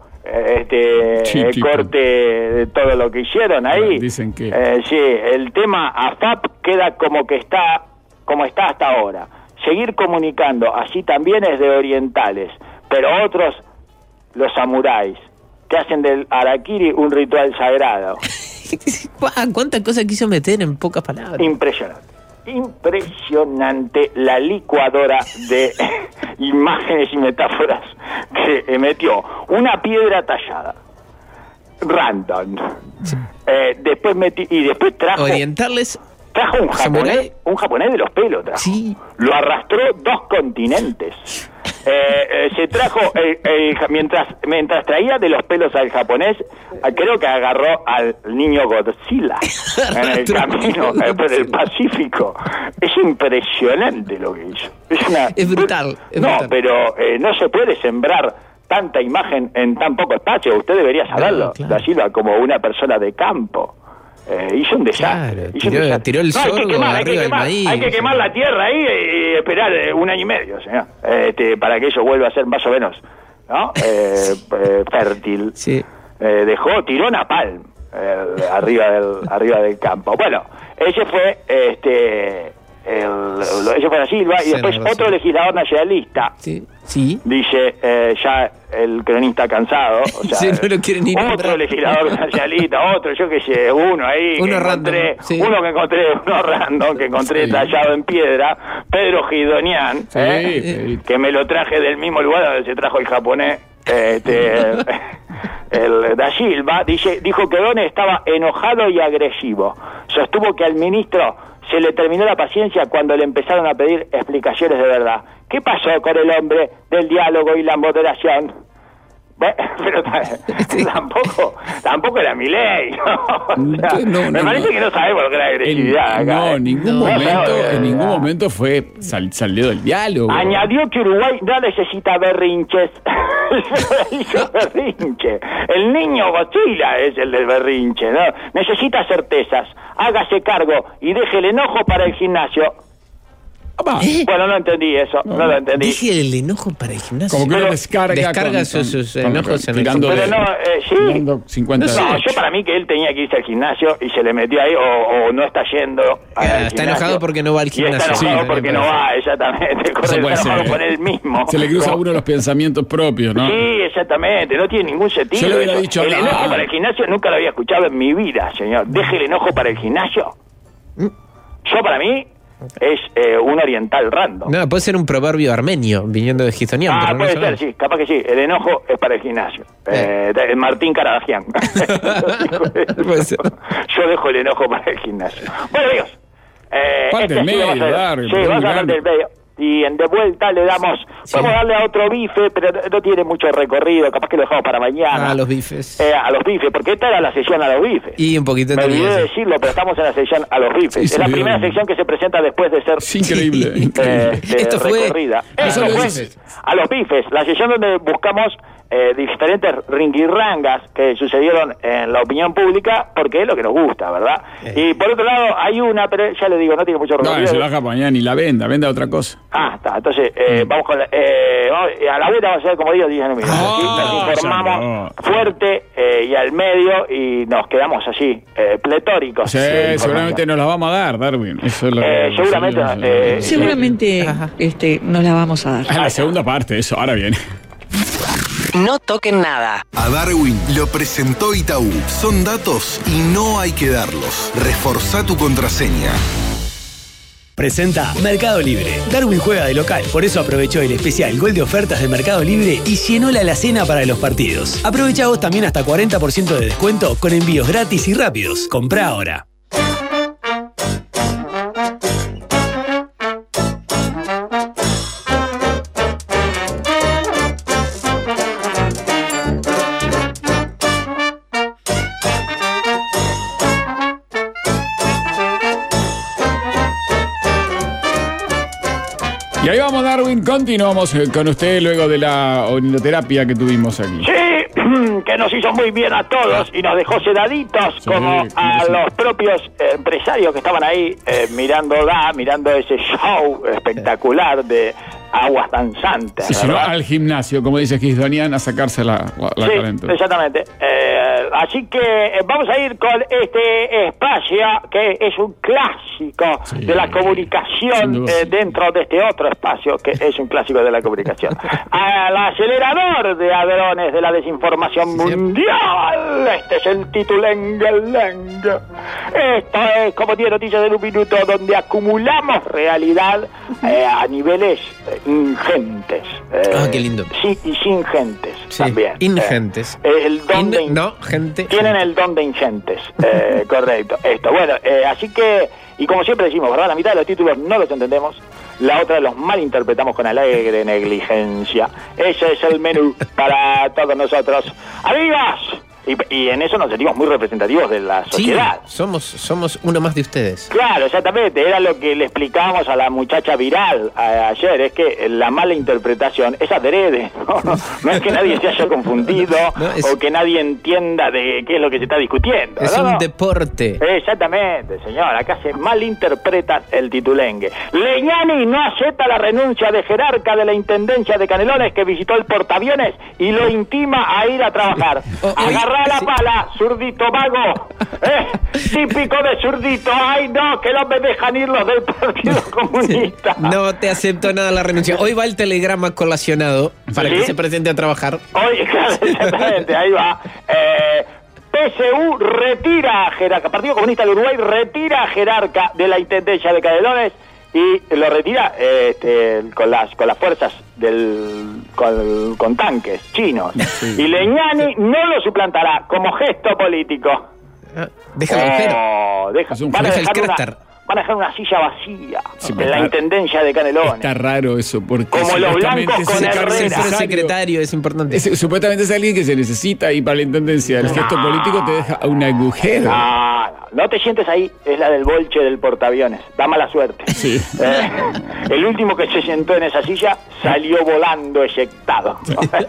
Speaker 3: corte de todo lo que hicieron ahí.
Speaker 2: Bueno, dicen que
Speaker 3: sí, el tema AFAP queda como está hasta ahora. Seguir comunicando así también es de orientales. Pero otros, los samuráis, que hacen del harakiri un ritual sagrado.
Speaker 4: ¿Cuántas cosas quiso meter en pocas palabras?
Speaker 3: Impresionante la licuadora de imágenes y metáforas que metió. Una piedra tallada. Random. Sí. Después trajo...
Speaker 4: Orientales...
Speaker 3: Trajo un japonés de los pelos, trajo.
Speaker 4: Sí.
Speaker 3: Lo arrastró 2 continentes. Se trajo, mientras traía de los pelos al japonés, creo que agarró al niño Godzilla en el camino por el Pacífico. Es impresionante lo que hizo.
Speaker 4: Es brutal.
Speaker 3: Pero no se puede sembrar tanta imagen en tan poco espacio. Usted debería saberlo, claro. Da Silva, como una persona de campo. Hizo un desastre.
Speaker 4: Claro, tiró el sorgo arriba del maíz.
Speaker 3: Hay que quemar la tierra ahí y esperar 1 año y medio, señor, para que eso vuelva a ser más o menos, ¿no? Fértil.
Speaker 4: Sí.
Speaker 3: Tiró napalm arriba del campo. Bueno, ese fue ese fue Da Silva, y después otro legislador nacionalista.
Speaker 4: Sí.
Speaker 3: Dice, ya el cronista cansado, o sea,
Speaker 4: sí, no lo quieren ir
Speaker 3: otro legislador nacionalista, yo que sé, uno ahí, uno random que encontré tallado en piedra, Pedro Gidonian, que me lo traje del mismo lugar donde se trajo el japonés, el Da Silva, dijo que Odone estaba enojado y agresivo. Sostuvo que al ministro se le terminó la paciencia cuando le empezaron a pedir explicaciones de verdad. ¿Qué pasó con el hombre del diálogo y la moderación? Pero tampoco era Milei, ¿no? O sea, me parece que no sabemos lo que era la agresividad acá.
Speaker 2: No, en ningún momento fue salió del diálogo.
Speaker 3: Añadió que Uruguay no necesita berrinches. Hizo berrinche. El niño Godzilla es el del berrinche, ¿no? Necesita certezas. Hágase cargo y deje el enojo para el gimnasio. Bueno, no entendí eso, no lo entendí.
Speaker 4: Dije el enojo para el gimnasio.
Speaker 2: Como que uno descarga
Speaker 4: sus enojos en el
Speaker 2: tirando
Speaker 3: pero no, sí.
Speaker 2: 50
Speaker 3: No, yo para mí que él tenía que irse al gimnasio y se le metió ahí o no está yendo al
Speaker 4: Está
Speaker 3: gimnasio.
Speaker 4: enojado porque no va al gimnasio.
Speaker 3: Y está enojado porque no va, exactamente.
Speaker 2: Eso puede
Speaker 3: Está enojado
Speaker 2: ser.
Speaker 3: con él mismo.
Speaker 2: Se le cruza a uno los pensamientos propios, ¿no?
Speaker 3: Sí, exactamente, no tiene ningún sentido.
Speaker 2: Yo le hubiera
Speaker 3: eso.
Speaker 2: dicho,
Speaker 3: el enojo para el gimnasio nunca lo había escuchado en mi vida, señor. Deje el enojo para el gimnasio. Yo para mí es un oriental random.
Speaker 4: No, puede ser un proverbio armenio viniendo de Gizonian. pero no
Speaker 3: Puede
Speaker 4: sabemos.
Speaker 3: ser, sí, capaz que sí. El enojo es para el gimnasio. El Martín Caradagian.
Speaker 4: Puede ser.
Speaker 3: Yo dejo el enojo para el gimnasio. Bueno, amigos.
Speaker 2: Parte del medio, Darwin,
Speaker 3: sí, vamos a hablar del medio. Y de vuelta le damos, vamos a darle a otro bife, pero no tiene mucho recorrido, capaz que lo dejamos para mañana.
Speaker 4: A los bifes.
Speaker 3: A los bifes, porque esta era la sesión a los bifes.
Speaker 4: Y un poquito
Speaker 3: Me olvidé
Speaker 4: tenía
Speaker 3: de
Speaker 4: eso.
Speaker 3: decirlo, pero estamos en la sección a los bifes.
Speaker 2: Sí,
Speaker 3: es la
Speaker 2: sí,
Speaker 3: primera
Speaker 2: sí.
Speaker 3: sección que se presenta después de ser
Speaker 2: Es increíble.
Speaker 4: Esto fue-
Speaker 3: recorrida.
Speaker 2: Eso
Speaker 3: Esto
Speaker 2: lo
Speaker 3: fue
Speaker 2: dices.
Speaker 3: a los bifes, la sección donde buscamos diferentes ringuirrangas que sucedieron en la opinión pública, porque es lo que nos gusta, ¿verdad? Y por otro lado, hay una, pero ya le digo, no tiene mucho
Speaker 2: No,
Speaker 3: recorrido.
Speaker 2: se baja mañana ni la venda otra cosa.
Speaker 3: Está, entonces vamos con a la vuelta vamos a hacer como digo 10 minutos. Nos informamos fuerte y al medio y nos quedamos así, pletóricos.
Speaker 2: Sí, seguramente nos la vamos a dar, Darwin. Eso es lo
Speaker 3: seguramente,
Speaker 6: Seguramente nos la vamos a dar.
Speaker 2: Es la segunda parte, eso, ahora viene.
Speaker 7: No toquen nada.
Speaker 1: A Darwin lo presentó Itaú. Son datos y no hay que darlos. Reforzá tu contraseña.
Speaker 8: Presenta Mercado Libre. Darwin juega de local, por eso aprovechó el especial Gol de ofertas de Mercado Libre y llenó la alacena para los partidos. Aprovecha vos también hasta 40% de descuento con envíos gratis y rápidos. Comprá ahora.
Speaker 2: Y ahí vamos, Darwin. Continuamos con usted luego de la orinoterapia que tuvimos aquí.
Speaker 3: Sí, que nos hizo muy bien a todos y nos dejó sedaditos
Speaker 2: Sí,
Speaker 3: como a
Speaker 2: sí.
Speaker 3: los propios empresarios que estaban ahí mirando ese show espectacular de aguas danzantes.
Speaker 2: Y si no,
Speaker 3: ¿verdad?
Speaker 2: al gimnasio, como dice Gisdonian, a sacarse la
Speaker 3: Sí,
Speaker 2: calentura.
Speaker 3: exactamente. Así que vamos a ir con este espacio que es un clásico
Speaker 2: Sí,
Speaker 3: de la
Speaker 2: sin
Speaker 3: comunicación
Speaker 2: duda.
Speaker 3: dentro de este otro espacio que es un clásico de la comunicación. Al acelerador de hadrones de la desinformación mundial. Este es el titulengue. Esto es como 10 noticias en un minuto donde acumulamos realidad a niveles ingentes.
Speaker 4: Qué lindo.
Speaker 3: Sí, y ingentes
Speaker 4: Sí,
Speaker 3: también.
Speaker 4: ingentes.
Speaker 3: El don de
Speaker 4: No, gente.
Speaker 3: tienen el don de ingentes. Correcto. Esto. Bueno, así que, y como siempre decimos, ¿verdad? La mitad de los títulos no los entendemos. La otra los malinterpretamos con alegre negligencia. Ese es el menú para todos nosotros. ¡Amigos! Y en eso nos sentimos muy representativos de la
Speaker 4: Sí,
Speaker 3: sociedad.
Speaker 4: somos uno más de ustedes.
Speaker 3: Claro, exactamente, era lo que le explicábamos a la muchacha viral ayer, es que la mala interpretación es adrede, no es que nadie se haya confundido
Speaker 4: No, es-
Speaker 3: o que nadie entienda de qué es lo que se está discutiendo.
Speaker 4: Es
Speaker 3: ¿no?
Speaker 4: un
Speaker 3: No.
Speaker 4: deporte.
Speaker 3: Exactamente, señor, acá se malinterpreta el titulengue. Leñani no acepta la renuncia de jerarca de la Intendencia de Canelones que visitó el portaaviones y lo intima a ir a trabajar. Agarrá la
Speaker 4: sí.
Speaker 3: pala, zurdito vago. Típico de zurdito. Ay, no, que no me dejan ir los del Partido Comunista.
Speaker 4: No te acepto nada la renuncia. Hoy va el telegrama colacionado para
Speaker 3: ¿Sí?
Speaker 4: que se presente a trabajar.
Speaker 3: Oye, claro, exactamente, ahí va. PSU retira a jerarca, Partido Comunista del Uruguay retira a jerarca de la Intendencia de Canelones y lo retira con las fuerzas con tanques chinos. Y Leñani no lo suplantará como gesto político.
Speaker 4: Deja el agujero.
Speaker 3: Van a
Speaker 4: deja el
Speaker 3: dejar
Speaker 4: cráter.
Speaker 3: van a dejar una silla vacía
Speaker 2: Sí,
Speaker 3: en la intendencia de Canelones.
Speaker 2: Está raro eso, porque
Speaker 3: Como los
Speaker 2: supuestamente
Speaker 3: blancos con
Speaker 2: ese cargo
Speaker 3: Herrera.
Speaker 4: El
Speaker 2: necesario-
Speaker 4: secretario es importante.
Speaker 2: supuestamente es alguien que se necesita y para la intendencia el gesto político te deja un agujero.
Speaker 3: No te sientes ahí, es la del bolche del portaaviones. Da mala suerte.
Speaker 2: Sí.
Speaker 3: El último que se sentó en esa silla salió volando eyectado.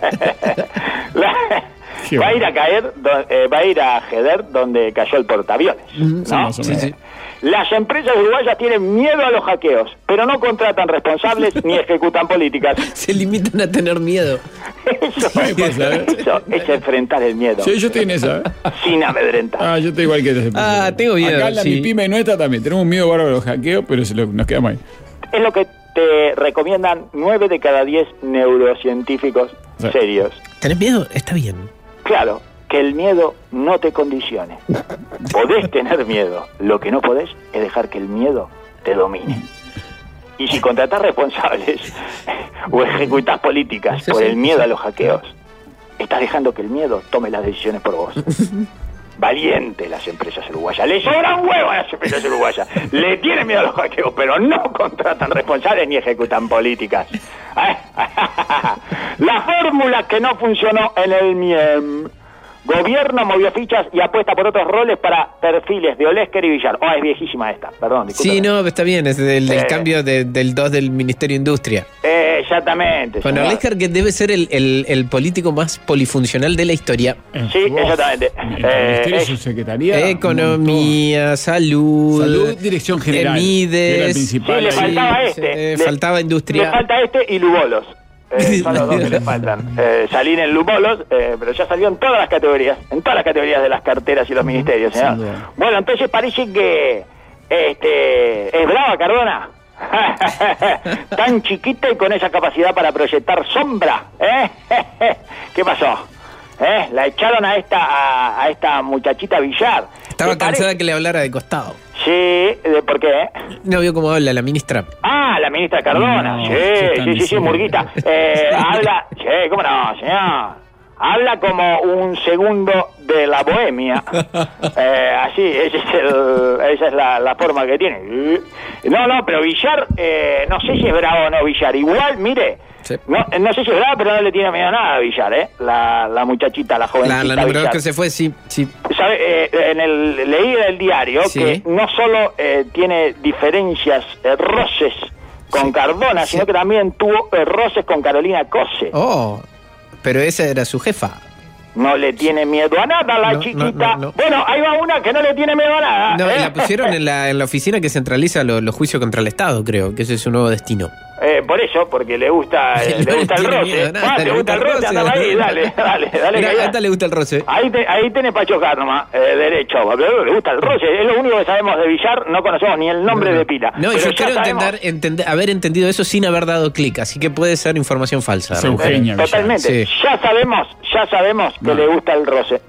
Speaker 3: Va a ir a caer, va a ir a Jeder donde cayó el portaaviones. ¿no?
Speaker 2: Sí, más o menos.
Speaker 4: Sí.
Speaker 3: Las empresas uruguayas tienen miedo a los hackeos, pero no contratan responsables ni ejecutan políticas.
Speaker 4: Se limitan a tener miedo.
Speaker 3: Eso,
Speaker 2: ¿Qué pasa, eh?
Speaker 3: eso es enfrentar el miedo
Speaker 2: Sí, yo estoy en esa.
Speaker 3: sin amedrentar.
Speaker 2: Yo estoy igual que ese.
Speaker 4: Tengo miedo.
Speaker 2: Acá en la
Speaker 4: sí.
Speaker 2: mi pyme nuestra también. Tenemos miedo bárbaro a los hackeos, pero nos quedamos ahí.
Speaker 3: Es lo que te recomiendan 9 de cada 10 neurocientíficos
Speaker 2: Sí.
Speaker 3: serios.
Speaker 4: ¿Tenés miedo? Está bien.
Speaker 3: Claro, que el miedo no te condicione. Podés tener miedo, lo que no podés es dejar que el miedo te domine. Y si contratás responsables o ejecutás políticas por el miedo a los hackeos, estás dejando que el miedo tome las decisiones por vos. Valiente las empresas uruguayas. Le sobran huevos a las empresas uruguayas. Le tienen miedo a los hackeos, pero no contratan responsables ni ejecutan políticas. La fórmula que no funcionó en el MIEM. Gobierno movió fichas y apuesta por otros roles para perfiles de Olesker y Villar. Es viejísima esta, perdón. Discúlpame.
Speaker 4: Sí, no, está bien. Es del cambio del 2 del Ministerio de Industria.
Speaker 3: Exactamente.
Speaker 4: Bueno,
Speaker 3: señor.
Speaker 4: Olesker, que debe ser el político más polifuncional de la
Speaker 3: Sí,
Speaker 4: historia.
Speaker 3: exactamente.
Speaker 2: El Ministerio de su secretaría.
Speaker 4: Economía, salud,
Speaker 2: Salud, Dirección General. que era el
Speaker 4: Mides.
Speaker 2: principal.
Speaker 3: Sí, le
Speaker 2: ahí.
Speaker 3: faltaba este.
Speaker 4: Faltaba industria.
Speaker 3: Le falta este y Lubolos. Son los dos que le faltan. Salir en Lubolos, pero ya salió en todas las categorías. En todas las categorías de las carteras y los ministerios, señor.
Speaker 2: Sin duda.
Speaker 3: Bueno, entonces parece que es brava Cardona. Tan chiquita y con esa capacidad para proyectar sombra. ¿Qué pasó? La echaron a esta muchachita Villar.
Speaker 4: Estaba
Speaker 3: ¿Te
Speaker 4: cansada
Speaker 3: parece?
Speaker 4: que le hablara de costado.
Speaker 3: Sí, ¿por qué?
Speaker 4: No vio cómo habla la ministra.
Speaker 3: La ministra Cardona,
Speaker 2: No, qué tan
Speaker 3: sí,
Speaker 2: difícil.
Speaker 3: Murguita. Habla, cómo no, señor. Habla como un segundo de la bohemia. Así, esa es la forma que tiene. No, pero Villar, no sé si es bravo o no Villar. Igual, mire,
Speaker 4: Sí.
Speaker 3: no sé si es bravo, pero no le tiene miedo a nada a Villar, la muchachita, la jovencita
Speaker 4: La número 2
Speaker 3: Villar.
Speaker 4: que se fue, sí.
Speaker 3: ¿Sabe? Leí en el diario
Speaker 4: Sí.
Speaker 3: que no solo tiene diferencias, roces con Cardona, sino que también tuvo roces con Carolina Cose.
Speaker 4: Oh, pero esa era su jefa.
Speaker 3: No le tiene miedo a nada la
Speaker 4: No,
Speaker 3: chiquita.
Speaker 4: no.
Speaker 3: Bueno, ahí va una que no le tiene miedo a nada.
Speaker 4: No, la pusieron en la oficina que centraliza los juicios contra el Estado, creo, que ese es su nuevo destino.
Speaker 3: Por eso, porque le gusta,
Speaker 4: No
Speaker 3: le
Speaker 4: le
Speaker 3: gusta el
Speaker 4: tiene
Speaker 3: roce.
Speaker 4: miedo a nada,
Speaker 3: ¿Te
Speaker 4: le
Speaker 3: gusta el roce? Andaba ahí, dale.
Speaker 4: Mira,
Speaker 3: que
Speaker 4: a esta le gusta el roce.
Speaker 3: Ahí tenés para chocar nomás, derecho. Pero le gusta el roce, es lo único que sabemos de Villar, no conocemos ni el nombre de pila.
Speaker 4: No, y
Speaker 3: Pero
Speaker 4: yo
Speaker 3: ya
Speaker 4: quiero
Speaker 3: sabemos-
Speaker 4: haber entendido eso sin haber dado clic, así que puede ser información falsa.
Speaker 2: Es
Speaker 4: Raúl.
Speaker 2: Eugenia Villar.
Speaker 3: Totalmente.
Speaker 4: Sí.
Speaker 3: Ya sabemos que le gusta el roce.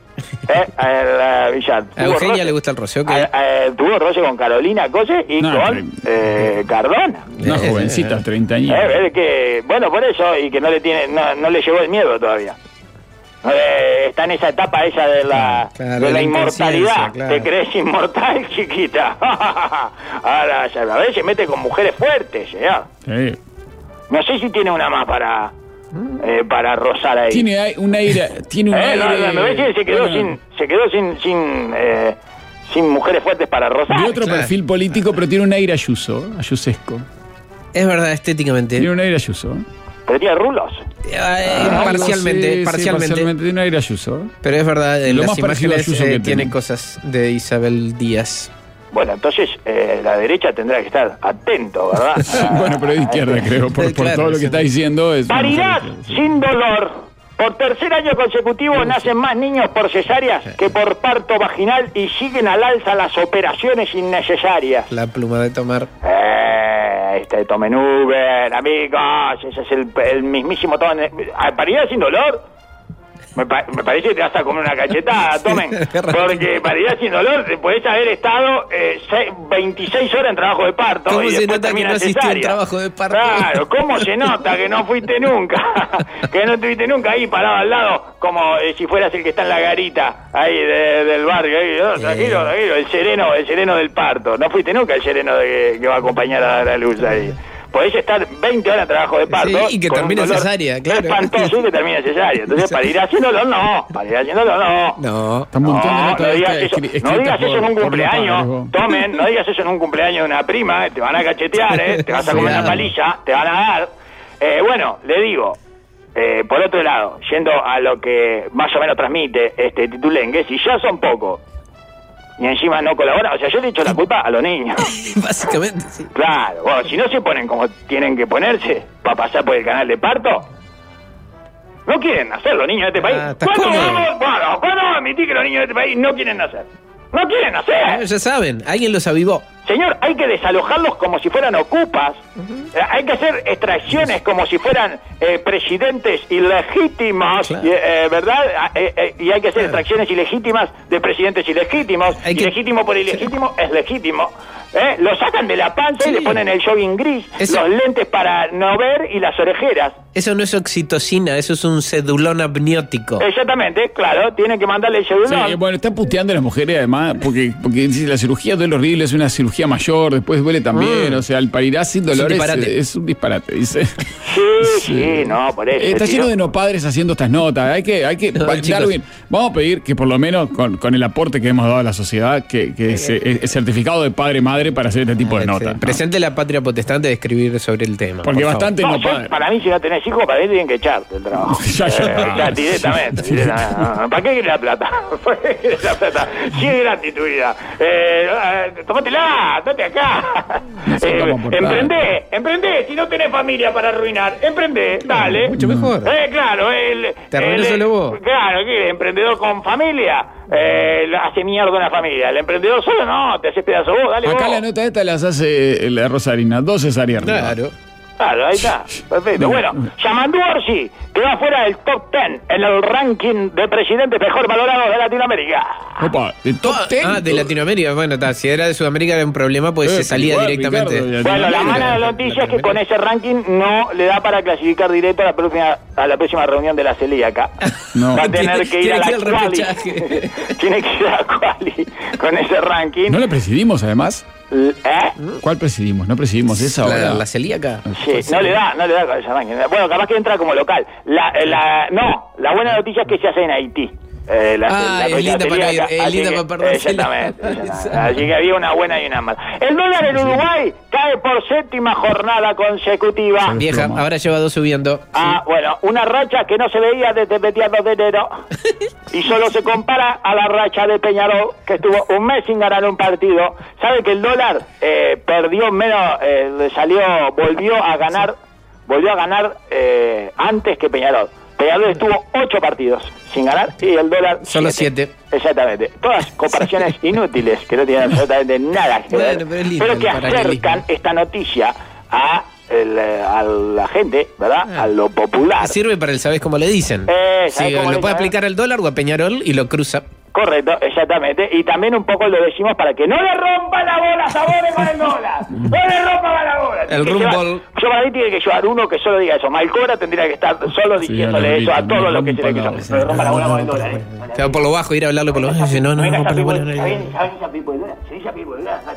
Speaker 3: A Villar.
Speaker 4: A Eugenia le gusta el roce, ok.
Speaker 3: Tuvo roce con Carolina Cose y
Speaker 2: No,
Speaker 3: con Cardona.
Speaker 2: Una jovencita, 30 años.
Speaker 3: Bueno, por eso, y que no le llegó el miedo todavía. Está en esa etapa esa de la
Speaker 4: Claro, de la
Speaker 3: inmortalidad.
Speaker 4: inconsciencia, claro.
Speaker 3: ¿Te crees inmortal, chiquita? Ahora, a veces se mete con mujeres fuertes, señor.
Speaker 2: Sí.
Speaker 3: No sé si tiene una más para rozar ahí.
Speaker 2: Tiene un aire. Tiene un aire.
Speaker 3: Me parece que se quedó sin mujeres fuertes para rozar.
Speaker 2: De otro
Speaker 4: Claro.
Speaker 2: perfil político, pero tiene un aire ayusesco.
Speaker 4: Es verdad, estéticamente.
Speaker 2: Tiene un aire ayuso.
Speaker 3: Pero tiene rulos.
Speaker 4: Parcialmente.
Speaker 2: Tiene un aire ayuso.
Speaker 4: Pero es verdad, en
Speaker 2: Lo
Speaker 4: las
Speaker 2: más parecido a
Speaker 4: imágenes
Speaker 2: Ayuso que
Speaker 4: tiene
Speaker 2: tengo.
Speaker 4: cosas de Isabel Díaz.
Speaker 3: Bueno, entonces la derecha tendrá que estar atento, ¿verdad?
Speaker 2: Bueno, pero de izquierda, creo. Por
Speaker 4: Claro,
Speaker 2: todo lo que
Speaker 4: sí.
Speaker 2: está diciendo. Es
Speaker 3: Paridad sin dolor. Por tercer año consecutivo nacen más niños por cesáreas que por parto vaginal y siguen al alza las operaciones innecesarias.
Speaker 4: La pluma de tomar.
Speaker 3: Tomen Uber, amigos, ese es el mismísimo paridad sin dolor. Me parece que te vas a comer una cachetada, tomen. Porque paridad sin dolor, te podés haber estado 26 horas en trabajo de parto.
Speaker 4: ¿Cómo
Speaker 3: y
Speaker 4: se nota que no asistió en trabajo de parto?
Speaker 3: Claro, ¿cómo se nota que no fuiste nunca? Que no estuviste nunca ahí parado al lado, como si fueras el que está en la garita ahí del barrio. Ahí, tranquilo, el sereno del parto. No fuiste nunca el sereno que va a acompañar a la luz ahí. Podés estar 20 horas en trabajo de parto.
Speaker 4: Sí, y que termine cesárea, claro.
Speaker 3: Espantoso y que termine cesárea. Entonces, para ir haciéndolo, no.
Speaker 4: No.
Speaker 2: Está un montón de notas
Speaker 3: no digas eso en un cumpleaños. Tomen, no digas eso en un cumpleaños de una prima. Te van a cachetear, te vas a comer una palilla, te van a dar. Bueno, le digo, por otro lado, yendo a lo que más o menos transmite este titulengue, si ya son pocos y encima no colaboran, o sea, yo le echo la culpa a los niños.
Speaker 4: Básicamente, sí.
Speaker 3: Claro, bueno, si no se ponen como tienen que ponerse para pasar por el canal de parto, no quieren nacer los niños de este país. ¿Cuándo vamos a admitir que los niños de este país no quieren nacer? No quieren nacer.
Speaker 4: Ya saben, alguien los avivó.
Speaker 3: Señor, hay que desalojarlos como si fueran ocupas. Hay que hacer extracciones como si fueran presidentes ilegítimos, claro. ¿Verdad? Y hay que hacer extracciones ilegítimas de presidentes ilegítimos. Ilegítimo por ilegítimo es legítimo. Lo sacan de la panza y le ponen el jogging gris, los lentes para no ver y las orejeras.
Speaker 4: Eso no es oxitocina, eso es un cedulón amniótico.
Speaker 3: Exactamente, claro, tienen que mandarle el cedulón.
Speaker 2: Sí, bueno, están puteando a las mujeres además, porque la cirugía duele horrible, es una cirugía mayor, después duele también, o sea, el parir sin dolor es un disparate, dice.
Speaker 3: Sí, no, por eso.
Speaker 2: Está lleno de no padres haciendo estas notas, hay que Darwin, vamos a pedir que por lo menos con el aporte que hemos dado a la sociedad, que el certificado de padre-madre para hacer este tipo de notas.
Speaker 4: Presente la patria potestad de escribir sobre el tema.
Speaker 2: Porque bastante no padres.
Speaker 3: Para mí, si no tenés hijos, para mí tienen que echarte el trabajo. Ya, directamente. ¿Para qué querés la plata? Si es gratis tu vida. Tómatela, date acá. Emprendé. Si no tenés familia para arruinar, emprendé, dale.
Speaker 4: Mucho mejor.
Speaker 3: Claro.
Speaker 4: Te arruinó solo vos.
Speaker 3: Claro, ¿qué? Emprendedor con familia. Hace mierda una familia. El emprendedor solo no, te haces pedazo vos, dale.
Speaker 2: Acá
Speaker 3: vos.
Speaker 2: la nota esta las hace la Rosarina, 2 cesáreas.
Speaker 3: Claro, ahí está. Perfecto. Bueno, Yamandu Orsi quedó afuera del top 10 en el ranking de presidentes mejor valorados de Latinoamérica.
Speaker 2: Opa, ¿el top 10?
Speaker 4: De Latinoamérica. Bueno, si era de Sudamérica era un problema, pues se salía
Speaker 2: igual,
Speaker 4: directamente.
Speaker 2: Ricardo,
Speaker 3: bueno, la mala noticia es que con ese ranking no le da para clasificar directo a la próxima reunión de la celíaca.
Speaker 2: No.
Speaker 3: Va a tener que ir a la quali. Tiene que ir a la quali con ese ranking.
Speaker 2: ¿No le presidimos además? ¿Cuál presidimos? ¿No presidimos esa hora?
Speaker 4: ¿La celíaca?
Speaker 3: Sí, no le da con ese ranking. Bueno, capaz que entra como local. La buena noticia es que se hace en Haití.
Speaker 4: Es linda para ir, es linda para perderse.
Speaker 3: Exactamente. Así que había una buena y una mala. El dólar en Uruguay cae por 7ª jornada consecutiva.
Speaker 4: Vieja, ahora lleva 2 subiendo.
Speaker 3: Bueno, una racha que no se veía desde mediados de enero y solo se compara a la racha de Peñarol, que estuvo un mes sin ganar un partido. ¿Sabe que el dólar perdió menos, volvió a ganar antes que Peñarol? Peñarol estuvo 8 partidos sin ganar y el dólar
Speaker 4: solo 7.
Speaker 3: Exactamente. Todas comparaciones inútiles que no tienen absolutamente nada que ver, pero que acercan esta noticia a la gente, ¿verdad? A lo popular.
Speaker 4: Sirve para el sabés cómo le dicen. Lo puede aplicar al dólar o a Peñarol y lo cruza.
Speaker 3: Correcto, exactamente. Y también un poco lo decimos para que no le rompa la bola a Sabores con el dólar. No le rompa la bola.
Speaker 4: El rumble.
Speaker 3: Yo para mí tiene que llevar uno que solo diga eso. Malcora tendría que estar solo diciéndole eso a todos los que se le quiso. No le rompa la bola con el dólar.
Speaker 4: Se va por lo bajo, ir a hablarle por lo bajo. No rompa la bola.
Speaker 3: Se dice a Pipo el dólar.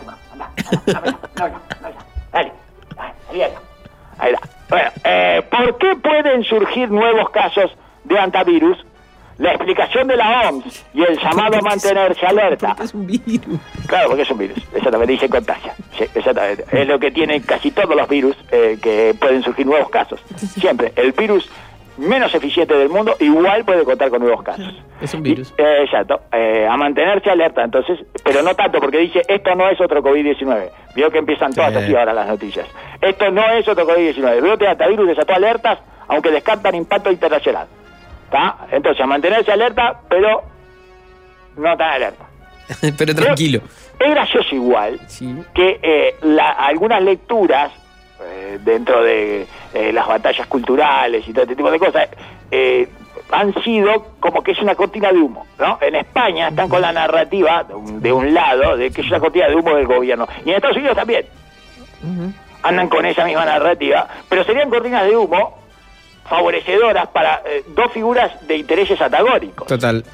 Speaker 3: Dale. Ahí está. Bueno, ¿por qué pueden surgir nuevos casos de antivirus? La explicación de la OMS y el llamado a mantenerse alerta.
Speaker 4: Porque es un virus.
Speaker 3: Claro, porque es un virus. Exactamente, dice contagia. Sí, exactamente. Es lo que tienen casi todos los virus, que pueden surgir nuevos casos. Siempre. El virus menos eficiente del mundo igual puede contar con nuevos casos.
Speaker 4: Es un virus.
Speaker 3: Exacto. A mantenerse alerta, entonces, pero no tanto, porque dice, esto no es otro COVID-19. Vio que empiezan todas así ahora las noticias. Esto no es otro COVID-19. El brote de antivirus desató alertas, aunque descartan impacto internacional. ¿Tá? Entonces, a mantenerse alerta, pero no tan alerta.
Speaker 4: Pero tranquilo.
Speaker 3: Es gracioso igual que algunas lecturas dentro de las batallas culturales y todo este tipo de cosas han sido como que es una cortina de humo, ¿no? En España están con la narrativa de un lado de que es una cortina de humo del gobierno, y en Estados Unidos también andan con esa misma narrativa, pero serían cortinas de humo favorecedoras para dos figuras de intereses antagónicos.
Speaker 4: Total.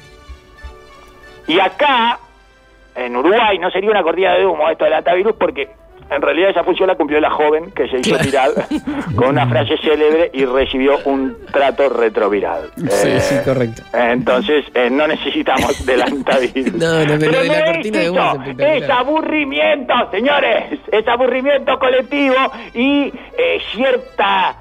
Speaker 3: Y acá, en Uruguay, no sería una cortina de humo esto del atavirus, porque en realidad esa función la cumplió la joven que se hizo viral con una frase célebre y recibió un trato retroviral.
Speaker 4: Sí, correcto.
Speaker 3: Entonces, no necesitamos del antivirus.
Speaker 4: No, pero de la cortina de humo es espectacular.
Speaker 3: Es aburrimiento, señores, es aburrimiento colectivo y cierta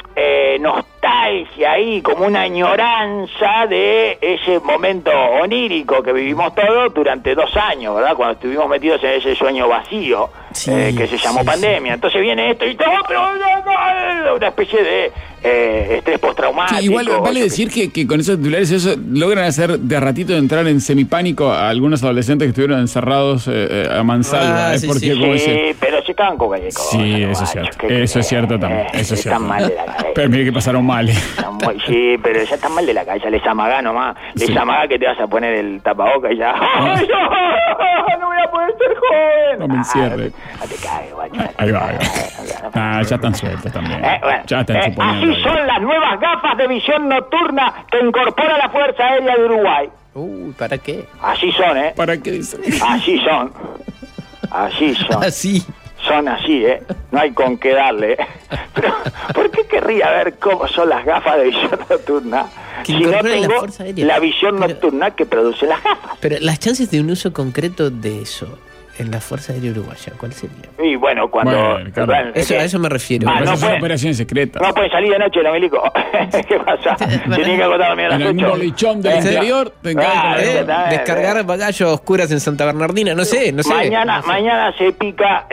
Speaker 3: nostalgia ahí, como una añoranza de ese momento onírico que vivimos todos durante 2 años, ¿verdad? Cuando estuvimos metidos en ese sueño vacío que se llamó pandemia. Entonces viene esto y todo, pero una especie de estrés postraumático.
Speaker 2: Sí, igual vale decir que con esos titulares eso logran hacer de ratito de entrar en semipánico a algunos adolescentes que estuvieron encerrados a mansalva.
Speaker 3: Pero se cagan con cualquier cosa.
Speaker 2: Sí, eso es cierto. Eso es cierto también. Eso es cierto.
Speaker 3: Están mal de la cabeza.
Speaker 2: Pero mire que pasaron mal.
Speaker 3: Sí, pero ya están mal de la cabeza. Les amagá nomás. Les amagá que te vas a poner el tapaboca y ya. ¡Ay, no voy a poder ser joven!
Speaker 2: No me encierre.
Speaker 3: No te caes, guacho.
Speaker 2: Ahí va. Ya están sueltos también. Ya están suponiendo.
Speaker 3: Así son las nuevas gafas de visión nocturna que incorpora la Fuerza Aérea de Uruguay.
Speaker 4: ¿Para qué?
Speaker 3: Así son,
Speaker 2: ¿Para qué dicen?
Speaker 3: Así son. Así son.
Speaker 4: Así.
Speaker 3: Son así, no hay con qué darle. Pero, ¿por qué querría ver cómo son las gafas de visión nocturna si no tengo la visión nocturna que producen las gafas?
Speaker 4: Pero las chances de un uso concreto de eso en la Fuerza Aérea Uruguaya, ¿cuál sería?
Speaker 3: Y bueno, cuando...
Speaker 2: a
Speaker 4: eso me refiero.
Speaker 2: No son operaciones secretas.
Speaker 3: No pueden salir de noche los milicos. ¿Qué pasa? Tienen que agotar a las 8.
Speaker 2: En el mismo lichón del interior.
Speaker 4: Descargar bagallos oscuras en Santa Bernardina, no sé.
Speaker 3: Mañana se pica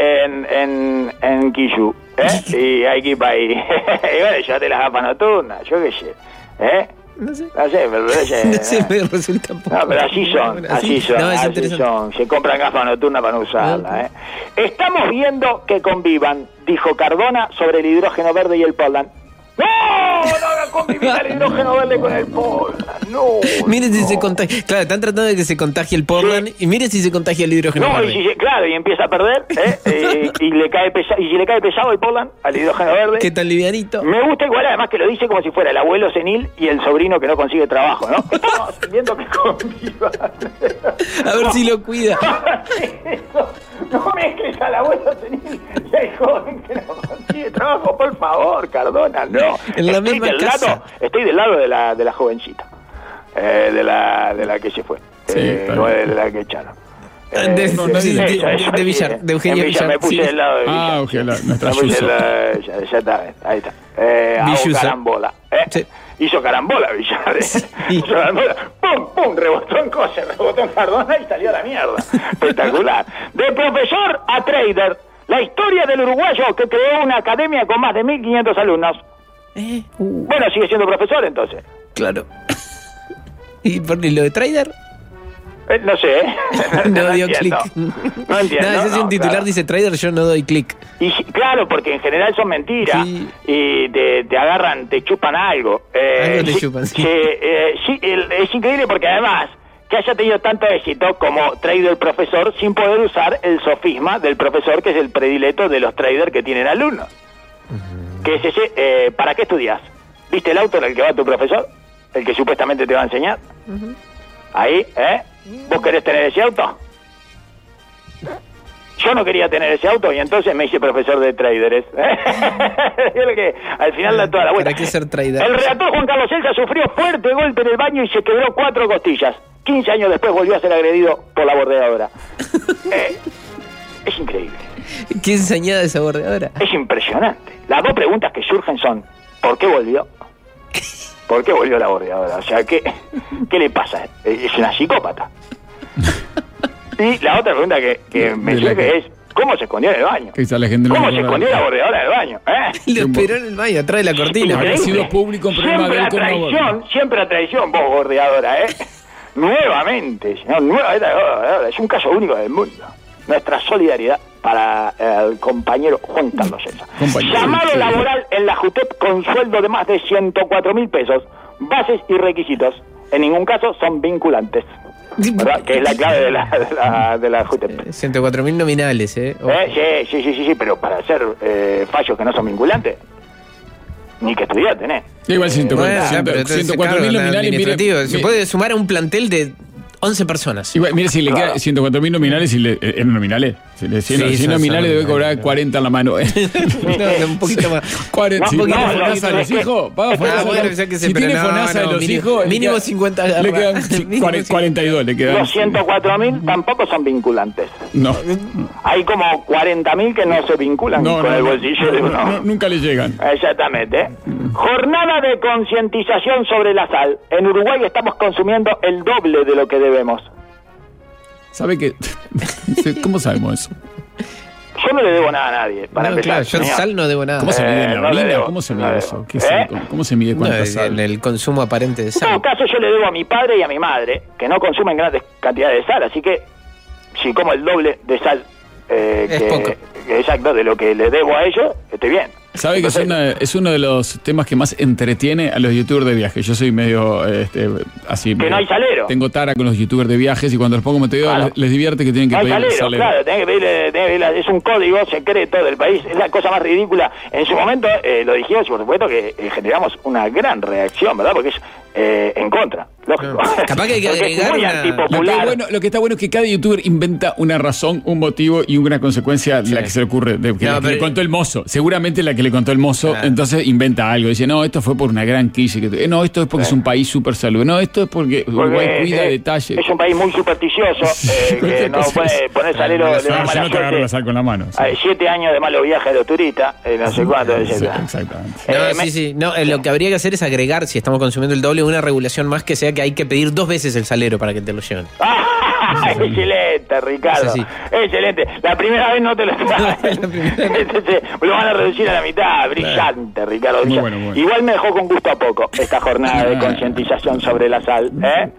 Speaker 3: en Quillú, y hay que ir para ahí. Y bueno, llévate las gafas nocturnas, yo qué sé.
Speaker 4: No sé,
Speaker 3: me
Speaker 4: resulta poco.
Speaker 3: No, pero así son. Se compran gafas nocturnas para no usarlas. Estamos viendo que convivan, dijo Cardona sobre el hidrógeno verde y el Portland. ¡No! ¡No hagan convivir el hidrógeno verde con el Portland! ¡No!
Speaker 4: Mire si se contagia. Claro, están tratando de que se contagie el Portland y mire si se contagia el hidrógeno verde.
Speaker 3: Y empieza a perder, y le cae pesado. Y si le cae pesado el Portland al hidrógeno verde.
Speaker 4: ¿Qué tan livianito?
Speaker 3: Me gusta igual, además, que lo dice como si fuera el abuelo senil y el sobrino que no consigue trabajo, ¿no? Estamos viendo que convivan.
Speaker 4: A ver si lo cuida.
Speaker 3: No mezcles al abuelo senil y al joven que no consigue trabajo, por favor, Cardona, no.
Speaker 4: En la misma casa.
Speaker 3: Estoy del lado de la jovencita, de la que se fue, no de la que echaron.
Speaker 4: De Villar, de Eugenia Villar.
Speaker 3: Me puse del lado de Villar.
Speaker 2: Eugenia, nuestra Yuso.
Speaker 3: Ya está, ahí está. Hago carambola. Hizo carambola Villar. Hizo carambola. ¡Pum! Rebotó en Cardona y salió a la mierda. Espectacular. De profesor a trader, la historia del uruguayo que creó una academia con más de 1.500 alumnos. Bueno, sigue siendo profesor entonces.
Speaker 4: Claro. ¿Y por lo de trader?
Speaker 3: No sé.
Speaker 4: No dio clic.
Speaker 3: No entiendo.
Speaker 4: Si un titular dice trader, yo no doy clic.
Speaker 3: Y claro, porque en general son mentiras.
Speaker 4: Sí.
Speaker 3: Y te agarran, te chupan algo.
Speaker 4: Algo te chupan, sí.
Speaker 3: Es increíble porque además que haya tenido tanto éxito como trader profesor sin poder usar el sofisma del profesor, que es el predilecto de los traders que tienen alumnos. Que es ese, ¿para qué estudias? ¿Viste el auto en el que va tu profesor? El que supuestamente te va a enseñar. Ahí, ¿vos querés tener ese auto? Yo no quería tener ese auto y entonces me hice profesor de traders. Es lo que al final da toda la vuelta.
Speaker 4: ¿Para qué ser trader?
Speaker 3: El redactor Juan Carlos Elsa sufrió fuerte golpe en el baño y se quebró 4 costillas. 15 años después volvió a ser agredido por la bordeadora. Es increíble.
Speaker 4: ¿Qué enseñada esa bordeadora?
Speaker 3: Es impresionante. Las dos preguntas que surgen son: ¿por qué volvió? ¿Por qué volvió la bordeadora? O sea, ¿qué le pasa? Es una psicópata. Y la otra pregunta que me surge es: ¿cómo se escondió en el baño? ¿Cómo se escondió la bordeadora en el baño?
Speaker 4: Lo esperó en el baño, atrás de la cortina.
Speaker 2: Habría sido público un problema de él.
Speaker 3: Siempre a traición, vos bordeadora, Nuevamente, señor, es un caso único del mundo. Nuestra solidaridad para el compañero Juan Carlos Elsa. Llamado laboral en la JUTEP con sueldo de más de 104.000 pesos. bases y requisitos. En ningún caso son vinculantes. ¿Verdad? Que es la clave de la JUTEP.
Speaker 4: 104.000 nominales, ¿eh?
Speaker 3: Sí, pero para hacer fallos que no son vinculantes, ni que estudiar tenés.
Speaker 2: Igual 104.000 nominales.
Speaker 4: Se puede sumar a un plantel de 11 personas.
Speaker 2: Igual, mire, si le queda 104.000 nominales, ¿eran nominales? Si nominales debe cobrar 40 en la mano.
Speaker 4: Un poquito más.
Speaker 2: 40. Si tiene FONASA de los hijos, paga FONASA. Si tiene FONASA de los hijos,
Speaker 4: mínimo 50.
Speaker 2: Le quedan 42. Le quedan.
Speaker 3: Los 104.000 tampoco son vinculantes.
Speaker 2: No.
Speaker 3: Hay como 40.000 que no se vinculan con el bolsillo de uno.
Speaker 2: Nunca le llegan.
Speaker 3: Exactamente. Jornada de concientización sobre la sal. En Uruguay estamos consumiendo el doble de lo que debemos.
Speaker 2: ¿Sabe qué? ¿Cómo sabemos eso?
Speaker 3: Yo no le debo nada a nadie, para empezar.
Speaker 4: Claro, yo sal no debo nada.
Speaker 2: ¿Cómo se mide en la orina? ¿Cómo se mide eso? ¿Cómo se mide cuánta sal?
Speaker 4: El consumo aparente de sal.
Speaker 3: En todo caso, yo le debo a mi padre y a mi madre, que no consumen grandes cantidades de sal, así que si como el doble de sal exacto, de lo que le debo a ellos, estoy bien.
Speaker 2: ¿Sabe que es uno de los temas que más entretiene a los youtubers de viaje? Yo soy medio así.
Speaker 3: Que no hay salero.
Speaker 2: Tengo tara con los youtubers de viajes y cuando los pongo Montevideo les divierte que tienen que pedir salero.
Speaker 3: Claro, tenés que pedirle, es un código secreto del país, es la cosa más ridícula. En su momento lo dijimos, por supuesto que generamos una gran reacción, ¿verdad? Porque es en contra, lógico.
Speaker 4: Capaz que hay que agregar
Speaker 2: lo que está bueno es que cada youtuber inventa una razón, un motivo y una consecuencia de la que se le ocurre, que le contó el mozo. Seguramente la que le contó el mozo, entonces inventa algo. Dice, no, esto fue por una gran crisis. No, esto es porque es un país súper salud. No, esto es porque Uruguay cuida detalles.
Speaker 3: Es un país muy supersticioso, que no puede poner salero de mala
Speaker 2: suerte. No te agarro la sal con la mano.
Speaker 3: Sí. 7 años de malos viajes de los turistas, no sé cuánto.
Speaker 4: Exactamente. Lo que habría que hacer es agregar, si estamos consumiendo el doble, una regulación más que sea que hay que pedir 2 veces el salero para que te lo lleven.
Speaker 3: Excelente, Ricardo. Excelente. La primera vez no te lo entonces lo van a reducir a la mitad. Brillante, Ricardo. Muy bueno. Igual me dejó con gusto a poco esta jornada de concientización sobre la sal.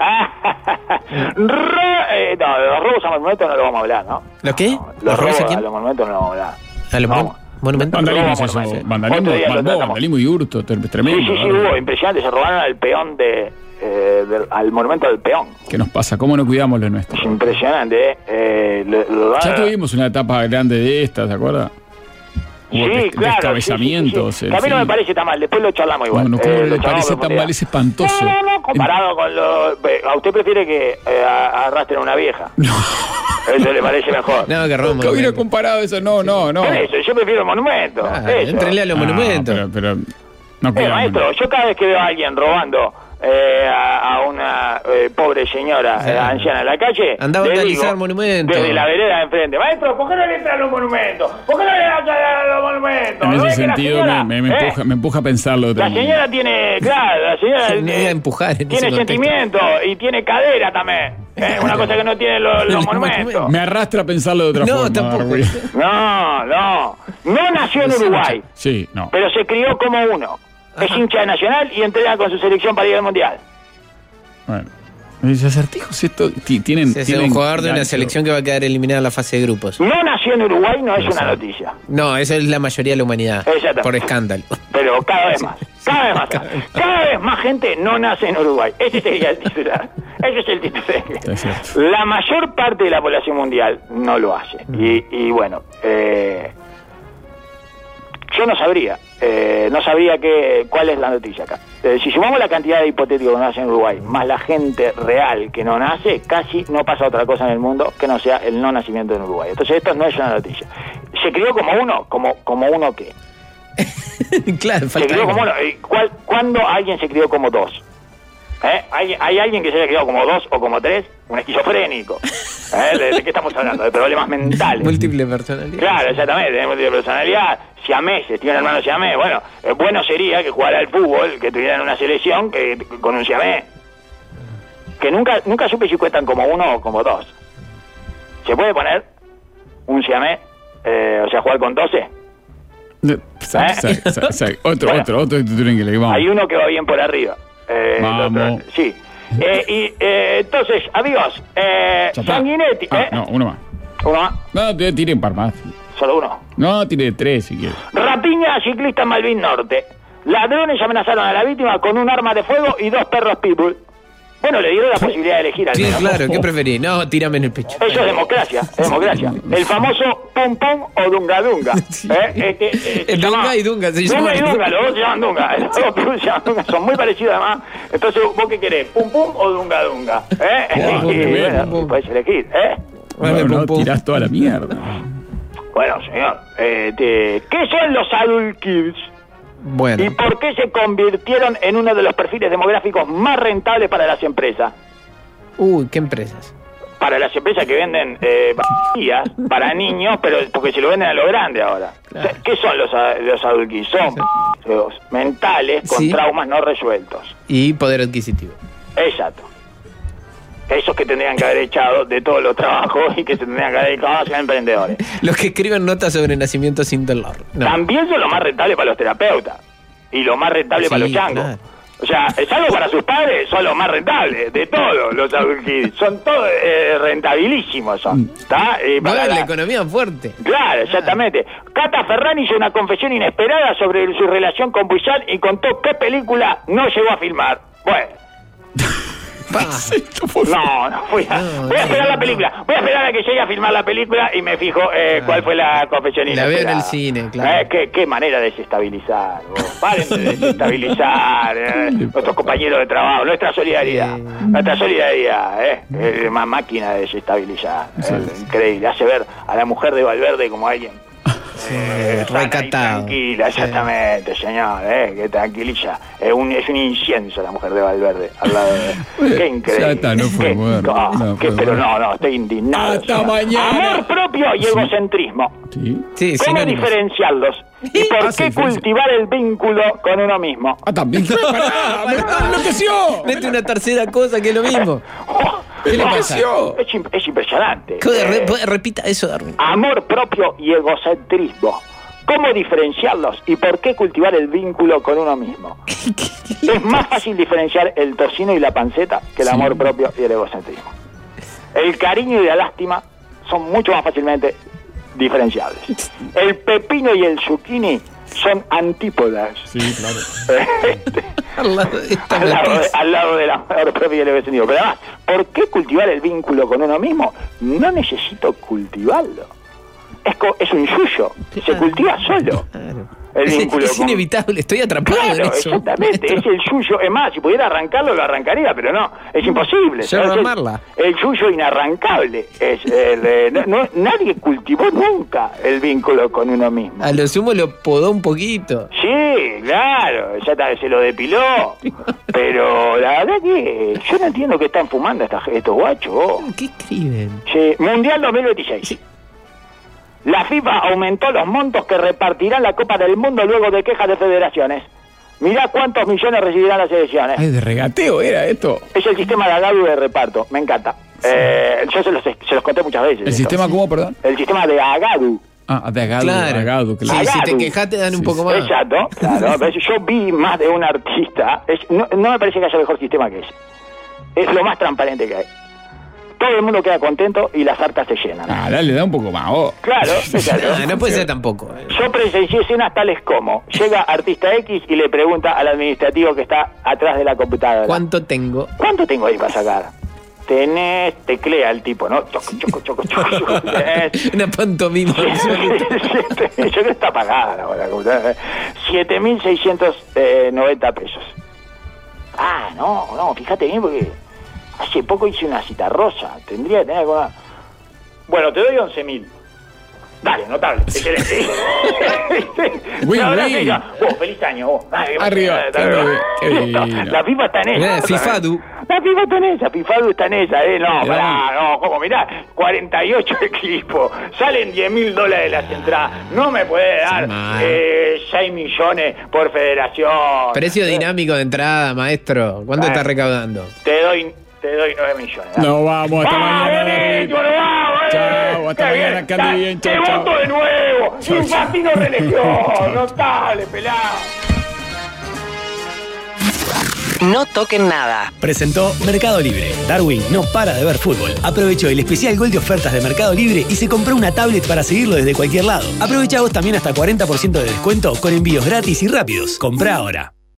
Speaker 3: No, de los robos a monumentos no lo vamos a hablar, ¿no?
Speaker 4: ¿Lo qué?
Speaker 3: Los robos a los monumentos no lo vamos a hablar.
Speaker 2: Vandalismo es eso. Vandalismo y hurto, tremendo.
Speaker 3: Sí, hubo, impresionante. Se robaron al peón al monumento del peón.
Speaker 2: ¿Qué nos pasa? ¿Cómo no cuidamos lo nuestro?
Speaker 3: Es impresionante,
Speaker 2: ya tuvimos una etapa grande de esta, ¿se acuerda?
Speaker 3: Hubo
Speaker 2: descabezamientos.
Speaker 3: Sí. A mí no me parece tan mal, después lo charlamos igual.
Speaker 2: No, ¿cómo le parece tan mal? Es espantoso.
Speaker 3: No, comparado con a usted prefiere que arrastren a una vieja. No. Eso le parece mejor.
Speaker 4: No, que
Speaker 2: nunca hubiera comparado eso, no.
Speaker 3: Eso, yo prefiero el monumento.
Speaker 4: Entrenle a los monumentos.
Speaker 2: Pero no
Speaker 3: maestro, yo cada vez que veo a alguien robando a una pobre señora anciana en la calle,
Speaker 4: anda a vandalizar monumentos
Speaker 3: desde la vereda de enfrente, maestro, ¿por qué no le entran a los monumentos? ¿Por qué no le entran a los monumentos?
Speaker 2: En ese sentido señora, me empuja a pensarlo de otra
Speaker 3: manera. La señora tiene, tiene sentimiento y tiene cadera también. Una cosa que no tienen los monumentos.
Speaker 2: Me arrastra a pensarlo de otra forma.
Speaker 4: Tampoco.
Speaker 3: No nació en Uruguay.
Speaker 2: Sí, no.
Speaker 3: Pero se crió como uno. Es hincha de Nacional y entrena con su selección para ir al Mundial.
Speaker 2: Bueno. Los acertijos tienen
Speaker 4: un jugador de una selección que va a quedar eliminada en la fase de grupos.
Speaker 3: No nació en Uruguay, no es una noticia.
Speaker 4: No, esa es la mayoría de la humanidad. Por escándalo.
Speaker 3: Pero cada vez más. Cada vez más gente no nace en Uruguay. Ese sería el titular. Ese es el titular. La mayor parte de la población mundial no lo hace. Y bueno, yo no sabría. No sabría cuál es la noticia acá. Si sumamos la cantidad de hipotéticos que nace en Uruguay, más la gente real que no nace, casi no pasa otra cosa en el mundo que no sea el no nacimiento en Uruguay. Entonces esto no es una noticia. ¿Se crió como uno? ¿Como uno qué?
Speaker 4: Claro,
Speaker 3: se crió como uno. ¿Cuándo alguien se crió como dos? ¿Hay alguien que se haya criado como 2 o como 3? Un esquizofrénico. ¿De qué estamos hablando? De problemas mentales.
Speaker 4: Múltiple personalidad.
Speaker 3: Claro, exactamente, de múltiple personalidad. Siameses, tiene un hermano siamés. Bueno sería que jugara al fútbol, que tuvieran una selección con un siamés. Que nunca supe si cuentan como 1 o como 2. ¿Se puede poner un siamés? Jugar con 12.
Speaker 2: Otro que le vamos.
Speaker 3: Hay uno que va bien por arriba.
Speaker 2: Vamos.
Speaker 3: Sí. Entonces, amigos, Sanguinetti.
Speaker 2: No, uno más.
Speaker 3: ¿Uno más?
Speaker 2: No, te tiré un par más.
Speaker 3: ¿Solo uno?
Speaker 2: No, tiré 3 si quieres.
Speaker 3: Rapiña, ciclista en Malvin Norte. Ladrones amenazaron a la víctima con un arma de fuego y 2 perros pitbull. Bueno, le dieron la posibilidad de elegir al
Speaker 4: Sí,
Speaker 3: menos.
Speaker 4: claro, ¿qué preferís? No, tírame en el pecho.
Speaker 3: Eso es democracia, es democracia. El famoso pum pum o dunga dunga.
Speaker 4: Dunga y dunga se llama.
Speaker 3: Dunga y dunga, los dos se llaman dunga. Los dos se llaman dunga, son muy parecidos además. Entonces, ¿vos qué querés? ¿Pum pum o dunga dunga? Bueno, podés elegir,
Speaker 2: No, tirás toda la mierda.
Speaker 3: Bueno, señor, ¿qué son los adult kids?
Speaker 4: Bueno.
Speaker 3: ¿Y por qué se convirtieron en uno de los perfiles demográficos más rentables para las empresas?
Speaker 4: ¿Qué empresas?
Speaker 3: Para las empresas que venden pastillas para niños, pero porque se lo venden a lo grande ahora.
Speaker 4: Claro.
Speaker 3: ¿Qué son los adult kids? Son mentales con traumas no resueltos.
Speaker 4: Y poder adquisitivo.
Speaker 3: Exacto. Esos que tendrían que haber echado de todos los trabajos y que se tendrían que haber dedicado a ser emprendedores.
Speaker 4: Los que escriben notas sobre nacimiento sin dolor. No.
Speaker 3: También son lo más rentable para los terapeutas y lo más rentable para los changos.
Speaker 4: Claro.
Speaker 3: O sea, salvo para sus padres, son los más rentables de todos los adult kids. Son todos rentabilísimos. ¿Está?
Speaker 4: La economía fuerte.
Speaker 3: Claro, exactamente. Cata Ferrani hizo una confesión inesperada sobre su relación con Bullán y contó qué película no llegó a filmar. Bueno. No, voy a esperar la película. Voy a esperar a que llegue a filmar la película y me fijo cuál fue la confesión
Speaker 4: La veo en
Speaker 3: inesperada.
Speaker 4: el cine, claro.
Speaker 3: Qué manera de desestabilizar. Paren de desestabilizar nuestros compañeros de trabajo. Nuestra solidaridad. Más máquina de desestabilizar. Increíble. Hace ver a la mujer de Valverde como alguien
Speaker 4: recatado.
Speaker 3: Tranquila, exactamente, señor, que tranquiliza. Es un incienso la mujer de Valverde al lado de... Qué increíble.
Speaker 2: Ya está, no fue bueno.
Speaker 3: Pero no, estoy indignado.
Speaker 2: Hasta
Speaker 3: señor.
Speaker 2: mañana.
Speaker 3: Amor propio y egocentrismo.
Speaker 2: Sí.
Speaker 3: ¿Cómo diferenciarlos? ¿Y por qué cultivar el vínculo con uno mismo?
Speaker 2: También. ¡Me enloqueció!
Speaker 4: Mete una tercera cosa que es lo mismo.
Speaker 2: ¿Qué le pasa?
Speaker 3: Es impresionante.
Speaker 4: Repita eso, Darwin.
Speaker 3: Amor propio y egocentrismo. ¿Cómo diferenciarlos y por qué cultivar el vínculo con uno mismo? Es más fácil diferenciar el tocino y la panceta que el amor propio y el egocentrismo. El cariño y la lástima son mucho más fácilmente diferenciables. El pepino y el zucchini son antípodas.
Speaker 2: Sí, claro.
Speaker 3: al lado del amor propio y el egocentrismo. Pero además, ¿por qué cultivar el vínculo con uno mismo? No necesito cultivarlo. Es un yuyo. Se cultiva solo.
Speaker 4: Claro.
Speaker 3: El vínculo
Speaker 4: es inevitable, estoy atrapado en eso.
Speaker 3: Exactamente, es el yuyo. Es más, si pudiera arrancarlo, lo arrancaría, pero no, es imposible. El yuyo inarrancable. Nadie cultivó nunca el vínculo con uno mismo.
Speaker 4: A lo sumo lo podó un poquito.
Speaker 3: Sí, claro, se lo depiló. Pero la verdad que yo no entiendo qué están fumando estos guachos.
Speaker 4: ¿Qué escriben?
Speaker 3: Sí, Mundial 2026. Sí. La FIFA aumentó los montos que repartirán la Copa del Mundo luego de quejas de federaciones. Mirá cuántos millones recibirán las selecciones.
Speaker 2: Ay, de regateo era esto.
Speaker 3: Es el sistema de Agadu de reparto, me encanta. Yo se los conté muchas veces.
Speaker 2: ¿El sistema cómo, perdón?
Speaker 3: El sistema de Agadu.
Speaker 2: De Agadu, claro.
Speaker 4: Sí, si te quejas te dan un poco más.
Speaker 3: Exacto, claro. Yo vi más de un artista. No me parece que haya mejor sistema que ese. Es lo más transparente que hay. Todo el mundo queda contento y las arcas se llenan.
Speaker 2: Dale, da un poco más.
Speaker 3: Claro,
Speaker 4: no puede ser tampoco.
Speaker 3: Yo presencié escenas tales como: llega artista X y le pregunta al administrativo que está atrás de la computadora:
Speaker 4: ¿cuánto tengo?
Speaker 3: ¿Cuánto tengo ahí para sacar? Teclea el tipo, ¿no? Choco.
Speaker 4: Una pantomima.
Speaker 3: Yo creo que está pagada la computadora. 7.690 pesos. No, fíjate bien porque hace poco hice una cita rosa. Tendría que tener alguna... Bueno, te doy 11.000. Dale, notable. Excelente. Feliz año.
Speaker 2: Arriba.
Speaker 3: La FIFA está en esa.
Speaker 4: Fifadu.
Speaker 3: La FIFA está en esa. Fifadu está en esa. No, ¿cómo? Mirá, 48 equipos. Salen $10.000 de las entradas. No me puede dar 6 millones por federación.
Speaker 4: Precio dinámico de entrada, maestro. ¿Cuánto está recaudando?
Speaker 3: Te doy 9 millones.
Speaker 2: No, vamos, hasta mañana.
Speaker 3: Chao,
Speaker 2: hasta mañana, que ande bien, chao.
Speaker 3: Te voto de nuevo. Infantino religión. Notable, pelado.
Speaker 7: No toquen nada.
Speaker 8: Presentó Mercado Libre. Darwin no para de ver fútbol. Aprovechó el especial gol de ofertas de Mercado Libre y se compró una tablet para seguirlo desde cualquier lado. Aprovecha vos también hasta 40% de descuento con envíos gratis y rápidos. Comprá ahora.